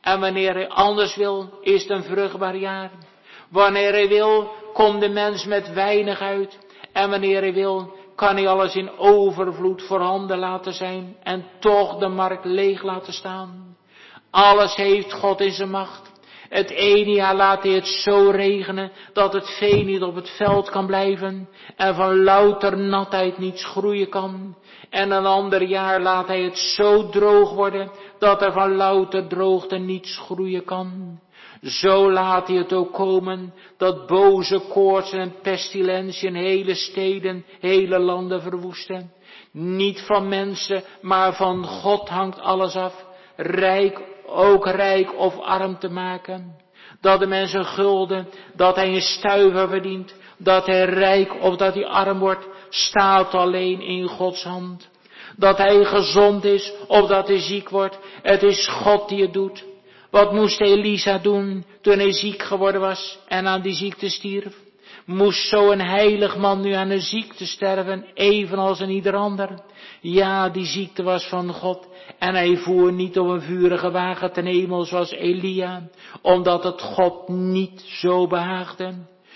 En wanneer hij anders wil, is het een vruchtbaar jaar. Wanneer hij wil, komt de mens met weinig uit. En wanneer hij wil, kan hij alles in overvloed voorhanden laten zijn. En toch de markt leeg laten staan. Alles heeft God in zijn macht. Het ene jaar laat hij het zo regenen dat het vee niet op het veld kan blijven en van louter natheid niets groeien kan. En een ander jaar laat hij het zo droog worden dat er van louter droogte niets groeien kan. Zo laat hij het ook komen dat boze koortsen en pestilentiën hele steden, hele landen verwoesten. Niet van mensen, maar van God hangt alles af. Rijk, ook rijk of arm te maken. Dat de mens een gulden, dat hij een stuiver verdient, dat hij rijk of dat hij arm wordt, staat alleen in Gods hand. Dat hij gezond is of dat hij ziek wordt, het is God die het doet. Wat moest Elisa doen toen hij ziek geworden was en aan die ziekte stierf? Moest zo'n heilig man nu aan een ziekte sterven, evenals een ieder ander? Ja, die ziekte was van God. En hij voer niet op een vurige wagen ten hemel zoals Elia, omdat het God niet zo behaagde.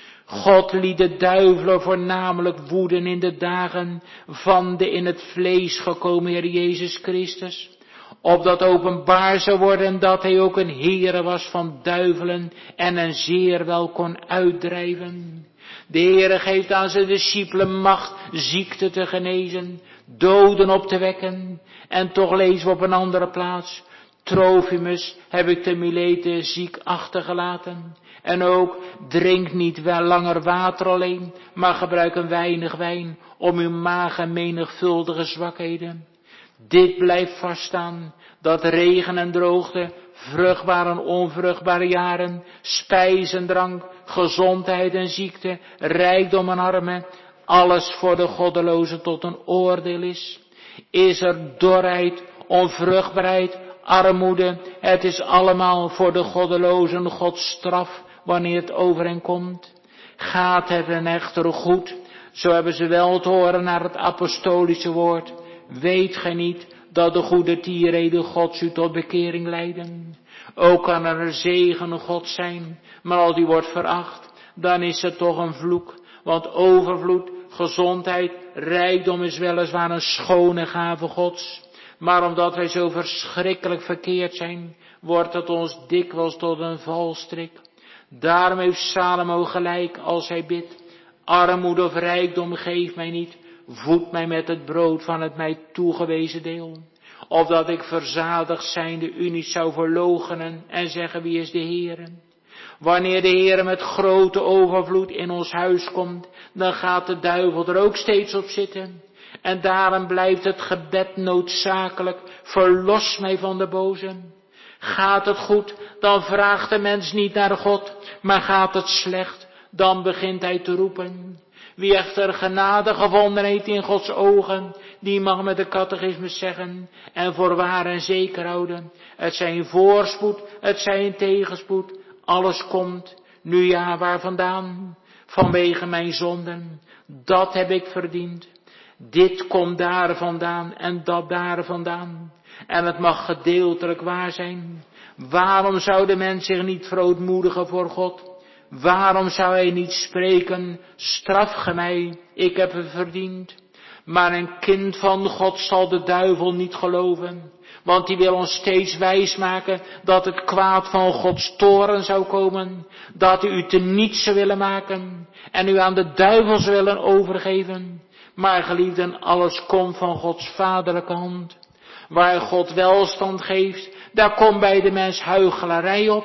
God liet de duivelen voornamelijk woeden in de dagen van de in het vlees gekomen Heer Jezus Christus. Opdat openbaar zou worden dat hij ook een Heere was van duivelen en een zeer wel kon uitdrijven. De Heere geeft aan zijn discipelen macht ziekte te genezen, doden op te wekken. En toch lezen we op een andere plaats: Trofimus heb ik te Milete ziek achtergelaten. En ook drink niet wel langer water alleen, maar gebruik een weinig wijn om uw maag en menigvuldige zwakheden. Dit blijft vaststaan, dat regen en droogte, vruchtbare en onvruchtbare jaren, spijs en drank, gezondheid en ziekte, rijkdom en armen, alles voor de goddeloze tot een oordeel is. Is er dorheid, onvruchtbaarheid, armoede, het is allemaal voor de goddelozen Gods straf wanneer het over hen komt. Gaat het hen echter goed, zo hebben ze wel te horen naar het apostolische woord. Weet gij niet dat de goede tierheden Gods u tot bekering leiden? Ook kan er een zegen God zijn, maar als die wordt veracht, dan is het toch een vloek. Want overvloed, gezondheid, rijkdom is weliswaar een schone gave Gods. Maar omdat wij zo verschrikkelijk verkeerd zijn, wordt het ons dikwijls tot een valstrik. Daarom heeft Salomo gelijk als hij bidt: armoede of rijkdom geef mij niet, voed mij met het brood van het mij toegewezen deel. Of dat ik verzadigd zijnde u niet zou verloochenen en zeggen: wie is de Heere? Wanneer de Heere met grote overvloed in ons huis komt, dan gaat de duivel er ook steeds op zitten. En daarom blijft het gebed noodzakelijk: verlos mij van de boze. Gaat het goed, dan vraagt de mens niet naar God, maar gaat het slecht, dan begint hij te roepen. Wie echter genade gevonden heeft in Gods ogen, die mag met de catechismus zeggen en voor waar en zeker houden: het zij voorspoed, het zij tegenspoed, alles komt, nu ja, waar vandaan? Vanwege mijn zonden, dat heb ik verdiend. Dit komt daar vandaan en dat daar vandaan. En het mag gedeeltelijk waar zijn. Waarom zou de mens zich niet verootmoedigen voor God? Waarom zou hij niet spreken: straf ge mij, ik heb het verdiend? Maar een kind van God zal de duivel niet geloven. Want die wil ons steeds wijsmaken dat het kwaad van Gods toorn zou komen. Dat hij u te niets zou willen maken en u aan de duivel zou willen overgeven. Maar geliefden, alles komt van Gods vaderlijke hand. Waar God welstand geeft, daar komt bij de mens huichelarij op.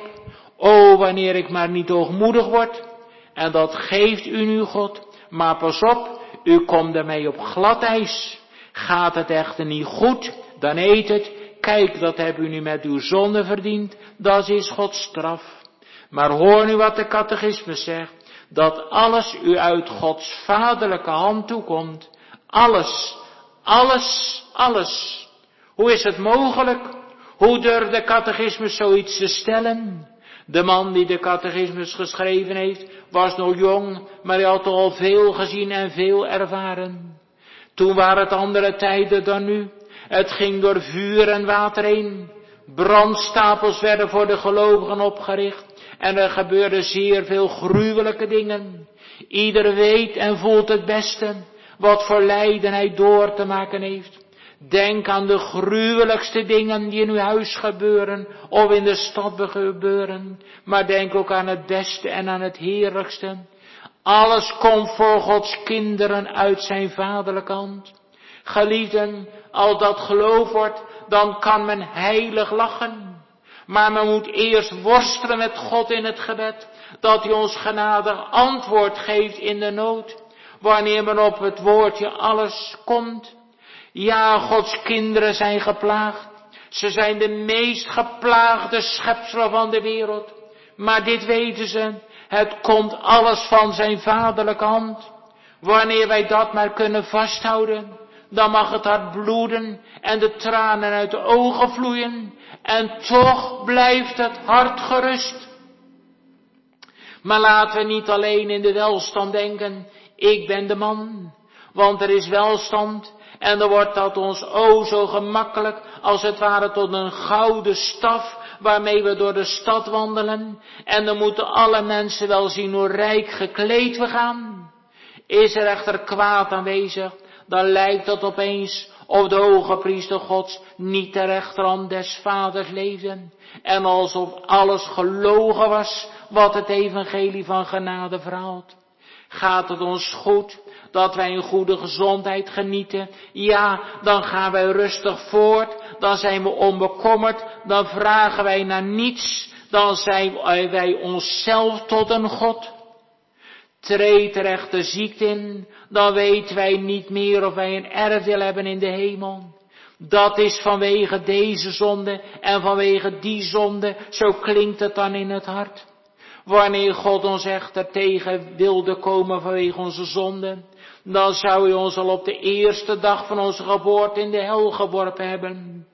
O, wanneer ik maar niet hoogmoedig word. En dat geeft u nu God. Maar pas op, u komt ermee op glad ijs. Gaat het echter niet goed, dan eet het. Kijk, dat hebt u nu met uw zonde verdiend. Dat is Gods straf. Maar hoor nu wat de catechismus zegt. Dat alles u uit Gods vaderlijke hand toekomt. Alles, alles, alles. Hoe is het mogelijk? Hoe durft de catechismus zoiets te stellen? De man die de catechismus geschreven heeft, was nog jong, maar hij had al veel gezien en veel ervaren. Toen waren het andere tijden dan nu. Het ging door vuur en water heen. Brandstapels werden voor de gelovigen opgericht. En er gebeurden zeer veel gruwelijke dingen. Ieder weet en voelt het beste wat voor lijden hij door te maken heeft. Denk aan de gruwelijkste dingen die in uw huis gebeuren of in de stad gebeuren. Maar denk ook aan het beste en aan het heerlijkste. Alles komt voor Gods kinderen uit zijn vaderlijke hand. Geliefden, als dat geloof wordt, dan kan men heilig lachen. Maar men moet eerst worstelen met God in het gebed, dat hij ons genadig antwoord geeft in de nood. Wanneer men op het woordje alles komt. Ja, Gods kinderen zijn geplaagd. Ze zijn de meest geplaagde schepselen van de wereld. Maar dit weten ze, het komt alles van zijn vaderlijke hand. Wanneer wij dat maar kunnen vasthouden, dan mag het hart bloeden en de tranen uit de ogen vloeien. En toch blijft het hart gerust. Maar laten we niet alleen in de welstand denken, ik ben de man. Want er is welstand en dan wordt dat ons o zo gemakkelijk als het ware tot een gouden staf waarmee we door de stad wandelen. En dan moeten alle mensen wel zien hoe rijk gekleed we gaan. Is er echter kwaad aanwezig, dan lijkt het opeens of de hoge priester Gods niet ter rechterhand des vaders leefde. En alsof alles gelogen was wat het evangelie van genade verhaalt. Gaat het ons goed, dat wij een goede gezondheid genieten? Ja, dan gaan wij rustig voort, dan zijn we onbekommerd, dan vragen wij naar niets, dan zijn wij onszelf tot een God. Treedt er echter ziekte in, dan weten wij niet meer of wij een erfdeel hebben in de hemel. Dat is vanwege deze zonde en vanwege die zonde, zo klinkt het dan in het hart. Wanneer God ons echter tegen wilde komen vanwege onze zonde, dan zou hij ons al op de eerste dag van onze geboorte in de hel geworpen hebben.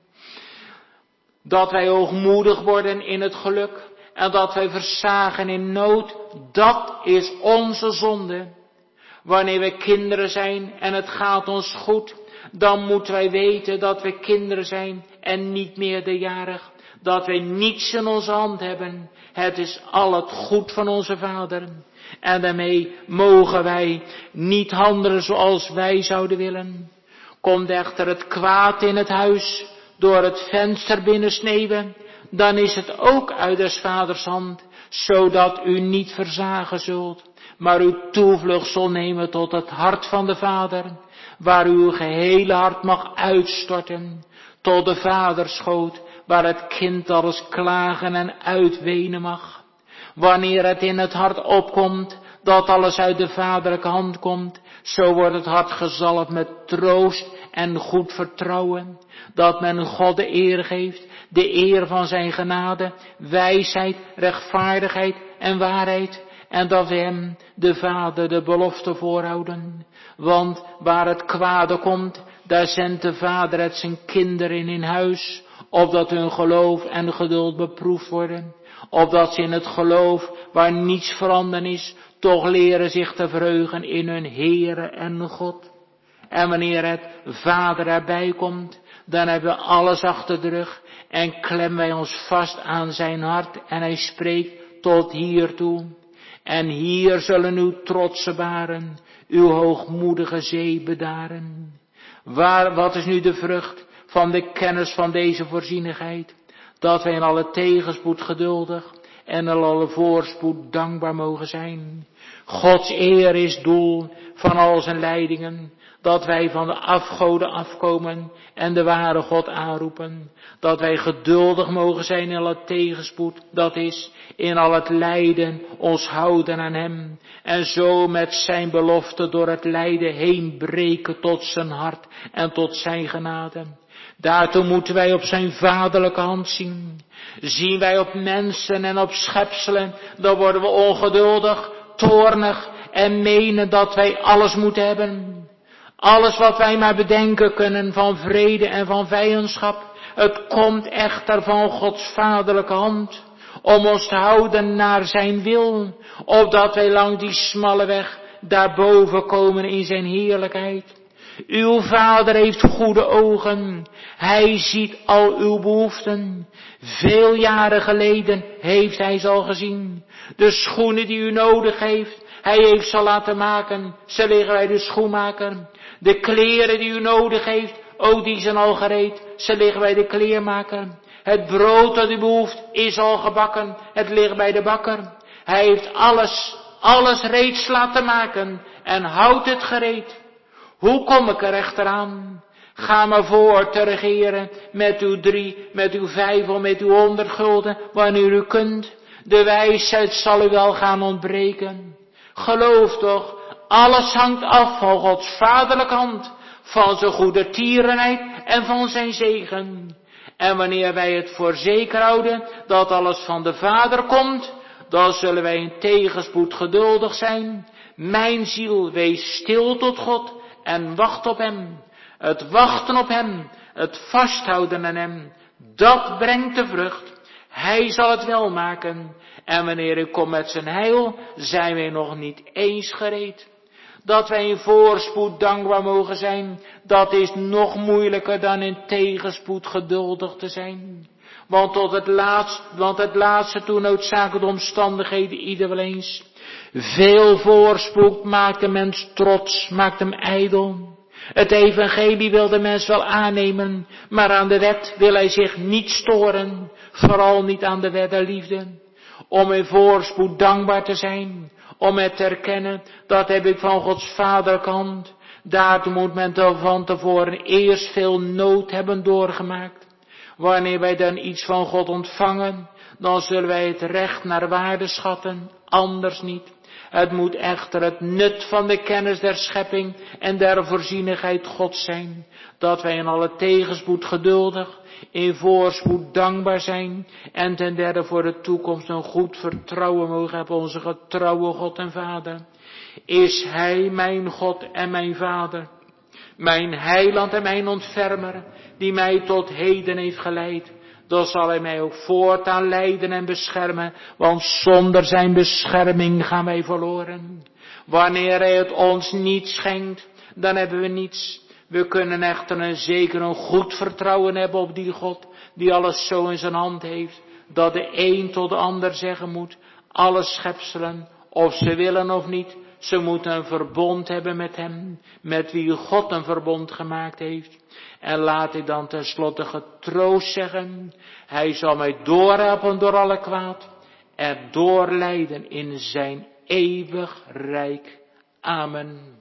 Dat wij hoogmoedig worden in het geluk en dat wij versagen in nood, dat is onze zonde. Wanneer we kinderen zijn en het gaat ons goed, dan moeten wij weten dat we kinderen zijn en niet meerderjarig. Dat wij niets in onze hand hebben. Het is al het goed van onze Vader. En daarmee mogen wij niet handelen zoals wij zouden willen. Komt echter het kwaad in het huis door het venster binnensneeuwen, dan is het ook uit des Vaders hand, zodat u niet verzagen zult, maar uw toevlucht zal nemen tot het hart van de Vader, waar u uw gehele hart mag uitstorten, tot de vaderschoot, waar het kind alles klagen en uitwenen mag. Wanneer het in het hart opkomt, dat alles uit de vaderlijke hand komt, zo wordt het hart gezalfd met troost en goed vertrouwen, dat men God de eer geeft, de eer van zijn genade, wijsheid, rechtvaardigheid en waarheid, en dat we hem, de Vader, de belofte voorhouden. Want waar het kwade komt, daar zendt de Vader het zijn kinderen in huis, opdat hun geloof en geduld beproefd worden, opdat ze in het geloof, waar niets veranderd is, toch leren zich te verheugen in hun Heere en God. En wanneer het Vader erbij komt, dan hebben we alles achter de rug en klemmen wij ons vast aan zijn hart en hij spreekt tot hier toe. En hier zullen uw trotse baren, uw hoogmoedige zee bedaren. Waar, wat is nu de vrucht van de kennis van deze voorzienigheid? Dat wij in alle tegenspoed geduldig en in alle voorspoed dankbaar mogen zijn. Gods eer is doel van al zijn leidingen. Dat wij van de afgoden afkomen en de ware God aanroepen. Dat wij geduldig mogen zijn in alle tegenspoed. Dat is in al het lijden ons houden aan hem. En zo met zijn belofte door het lijden heen breken tot zijn hart en tot zijn genade. Daartoe moeten wij op zijn vaderlijke hand zien. Zien wij op mensen en op schepselen, dan worden we ongeduldig, toornig en menen dat wij alles moeten hebben. Alles wat wij maar bedenken kunnen van vrede en van vijandschap, het komt echter van Gods vaderlijke hand, om ons te houden naar zijn wil, opdat wij langs die smalle weg daarboven komen in zijn heerlijkheid. Uw vader heeft goede ogen. Hij ziet al uw behoeften. Veel jaren geleden heeft hij ze al gezien. De schoenen die u nodig heeft, hij heeft ze laten maken. Ze liggen bij de schoenmaker. De kleren die u nodig heeft, ook die zijn al gereed. Ze liggen bij de kleermaker. Het brood dat u behoeft is al gebakken. Het ligt bij de bakker. Hij heeft alles, alles reeds laten maken en houdt het gereed. Hoe kom ik er echter aan? Ga maar voor te regeren met uw drie, met uw vijf of met uw honderd gulden, wanneer u kunt. De wijsheid zal u wel gaan ontbreken. Geloof toch, alles hangt af van Gods vaderlijke hand, van zijn goede tierenheid en van zijn zegen. En wanneer wij het voor zeker houden dat alles van de Vader komt, dan zullen wij in tegenspoed geduldig zijn. Mijn ziel, wees stil tot God en wacht op hem. Het wachten op hem, het vasthouden aan hem, dat brengt de vrucht. Hij zal het wel maken. En wanneer ik kom met zijn heil, zijn wij nog niet eens gereed. Dat wij in voorspoed dankbaar mogen zijn, dat is nog moeilijker dan in tegenspoed geduldig te zijn. Want tot het laatst, want het laatste toe noodzaken de omstandigheden ieder wel eens. Veel voorspoed maakt de mens trots, maakt hem ijdel. Het evangelie wil de mens wel aannemen, maar aan de wet wil hij zich niet storen, vooral niet aan de wet der liefde. Om in voorspoed dankbaar te zijn, om het te erkennen, dat heb ik van Gods vaderkant. Daartoe moet men van tevoren eerst veel nood hebben doorgemaakt. Wanneer wij dan iets van God ontvangen, dan zullen wij het recht naar waarde schatten, anders niet. Het moet echter het nut van de kennis der schepping en der voorzienigheid Gods zijn, dat wij in alle tegenspoed geduldig, in voorspoed dankbaar zijn en ten derde voor de toekomst een goed vertrouwen mogen hebben onze getrouwe God en Vader. Is Hij mijn God en mijn Vader, mijn heiland en mijn ontfermer, die mij tot heden heeft geleid, dan zal Hij mij ook voortaan leiden en beschermen, want zonder zijn bescherming gaan wij verloren. Wanneer Hij het ons niet schenkt, dan hebben we niets. We kunnen echter een zeker een goed vertrouwen hebben op die God, die alles zo in zijn hand heeft, dat de een tot de ander zeggen moet, alle schepselen, of ze willen of niet, ze moeten een verbond hebben met hem, met wie God een verbond gemaakt heeft. En laat ik dan tenslotte getroost zeggen, Hij zal mij doorhelpen door alle kwaad en doorleiden in zijn eeuwig rijk. Amen.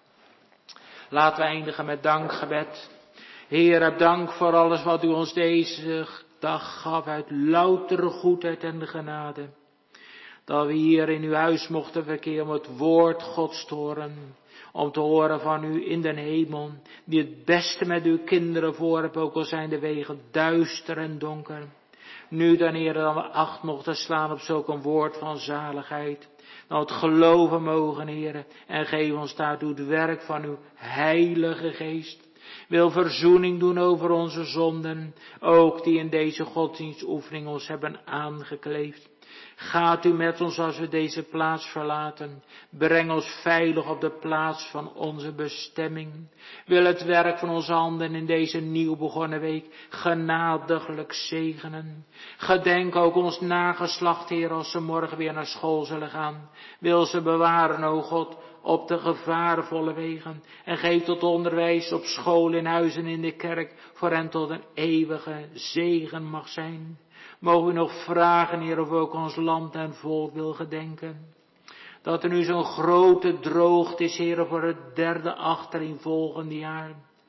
Laten we eindigen met dankgebed. Heer, heb dank voor alles wat u ons deze dag gaf uit loutere goedheid en genade. Dat we hier in uw huis mochten verkeren om het woord Gods te horen. Om te horen van u in den hemel, die het beste met uw kinderen voor hebt, ook al zijn de wegen duister en donker. Nu dan, Heer, dan we acht mochten slaan op zulk een woord van zaligheid. Dan het geloven mogen, Heer, en geef ons daartoe het werk van uw heilige geest. Wil verzoening doen over onze zonden, ook die in deze godsdienstoefening ons hebben aangekleefd. Gaat u met ons als we deze plaats verlaten. Breng ons veilig op de plaats van onze bestemming. Wil het werk van onze handen in deze nieuw begonnen week genadiglijk zegenen. Gedenk ook ons nageslacht, Heer, als ze morgen weer naar school zullen gaan. Wil ze bewaren, o God, op de gevaarvolle wegen. En geef tot onderwijs op school, in huis en in de kerk voor hen tot een eeuwige zegen mag zijn. Mogen we nog vragen, Heer, of ook ons land en volk wil gedenken. Dat er nu zo'n grote droogte is, Heer, voor het derde achtereenvolgende jaar.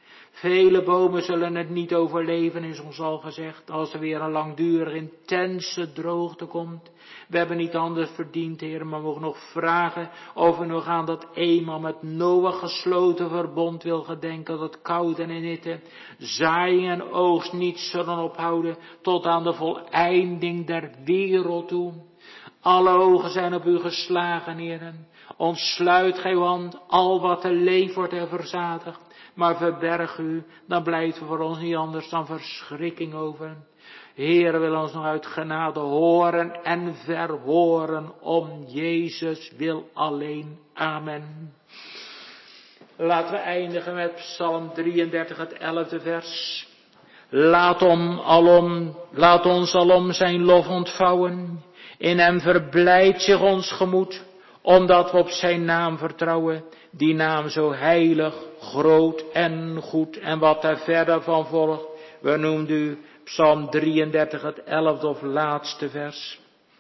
Vele bomen zullen het niet overleven, is ons al gezegd, als er weer een langdurige, intense droogte komt. We hebben niet anders verdiend, Heer, maar we mogen nog vragen of we nog aan dat eenmaal met Noach gesloten verbond wil gedenken, dat koud en in hitte, zaaiing en oogst niet zullen ophouden tot aan de voleinding der wereld toe. Alle ogen zijn op u geslagen, Heeren. Ontsluit gij uw hand, al wat te leef wordt er verzadigd. Maar verberg u, dan blijft er voor ons niet anders dan verschrikking over. Heer, wil ons nog uit genade horen en verhoren om Jezus wil alleen. Amen. Laten we eindigen met Psalm drieëndertig, het elfde vers. Laat, om, alom, laat ons alom zijn lof ontvouwen. In hem verblijdt zich ons gemoed, omdat we op zijn naam vertrouwen. Die naam zo heilig, groot en goed. En wat daar verder van volgt, we noemen u Psalm drieëndertig, het elfde of laatste vers.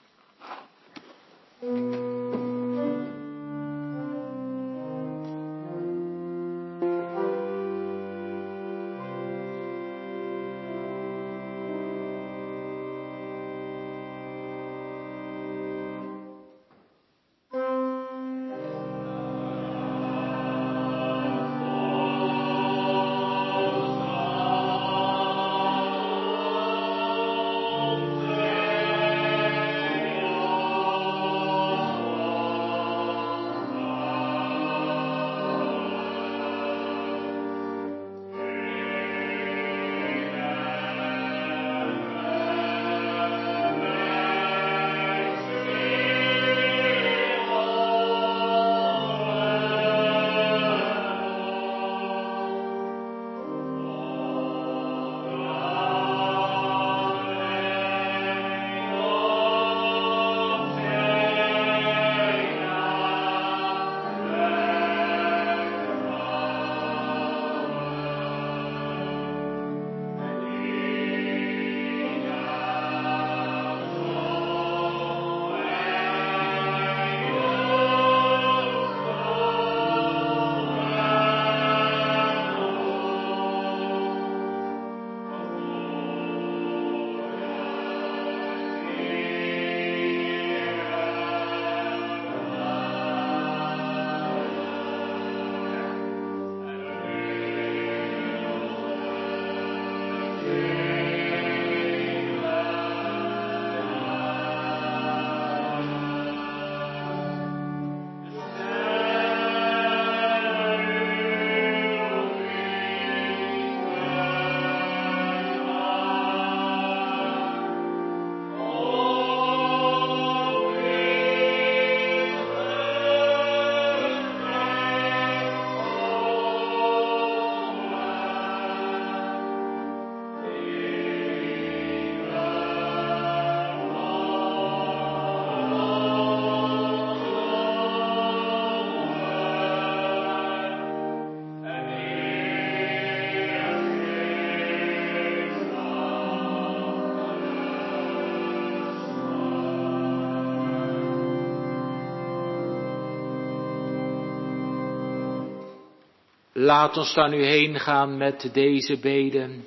Laat ons dan nu heen gaan met deze beden.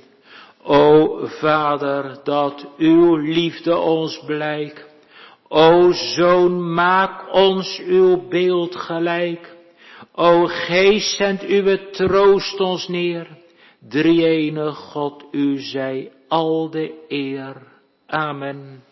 O Vader, dat uw liefde ons blijkt. O Zoon, maak ons uw beeld gelijk. O Geest, zend uw troost ons neer. Drie-enige God, u zij al de eer. Amen.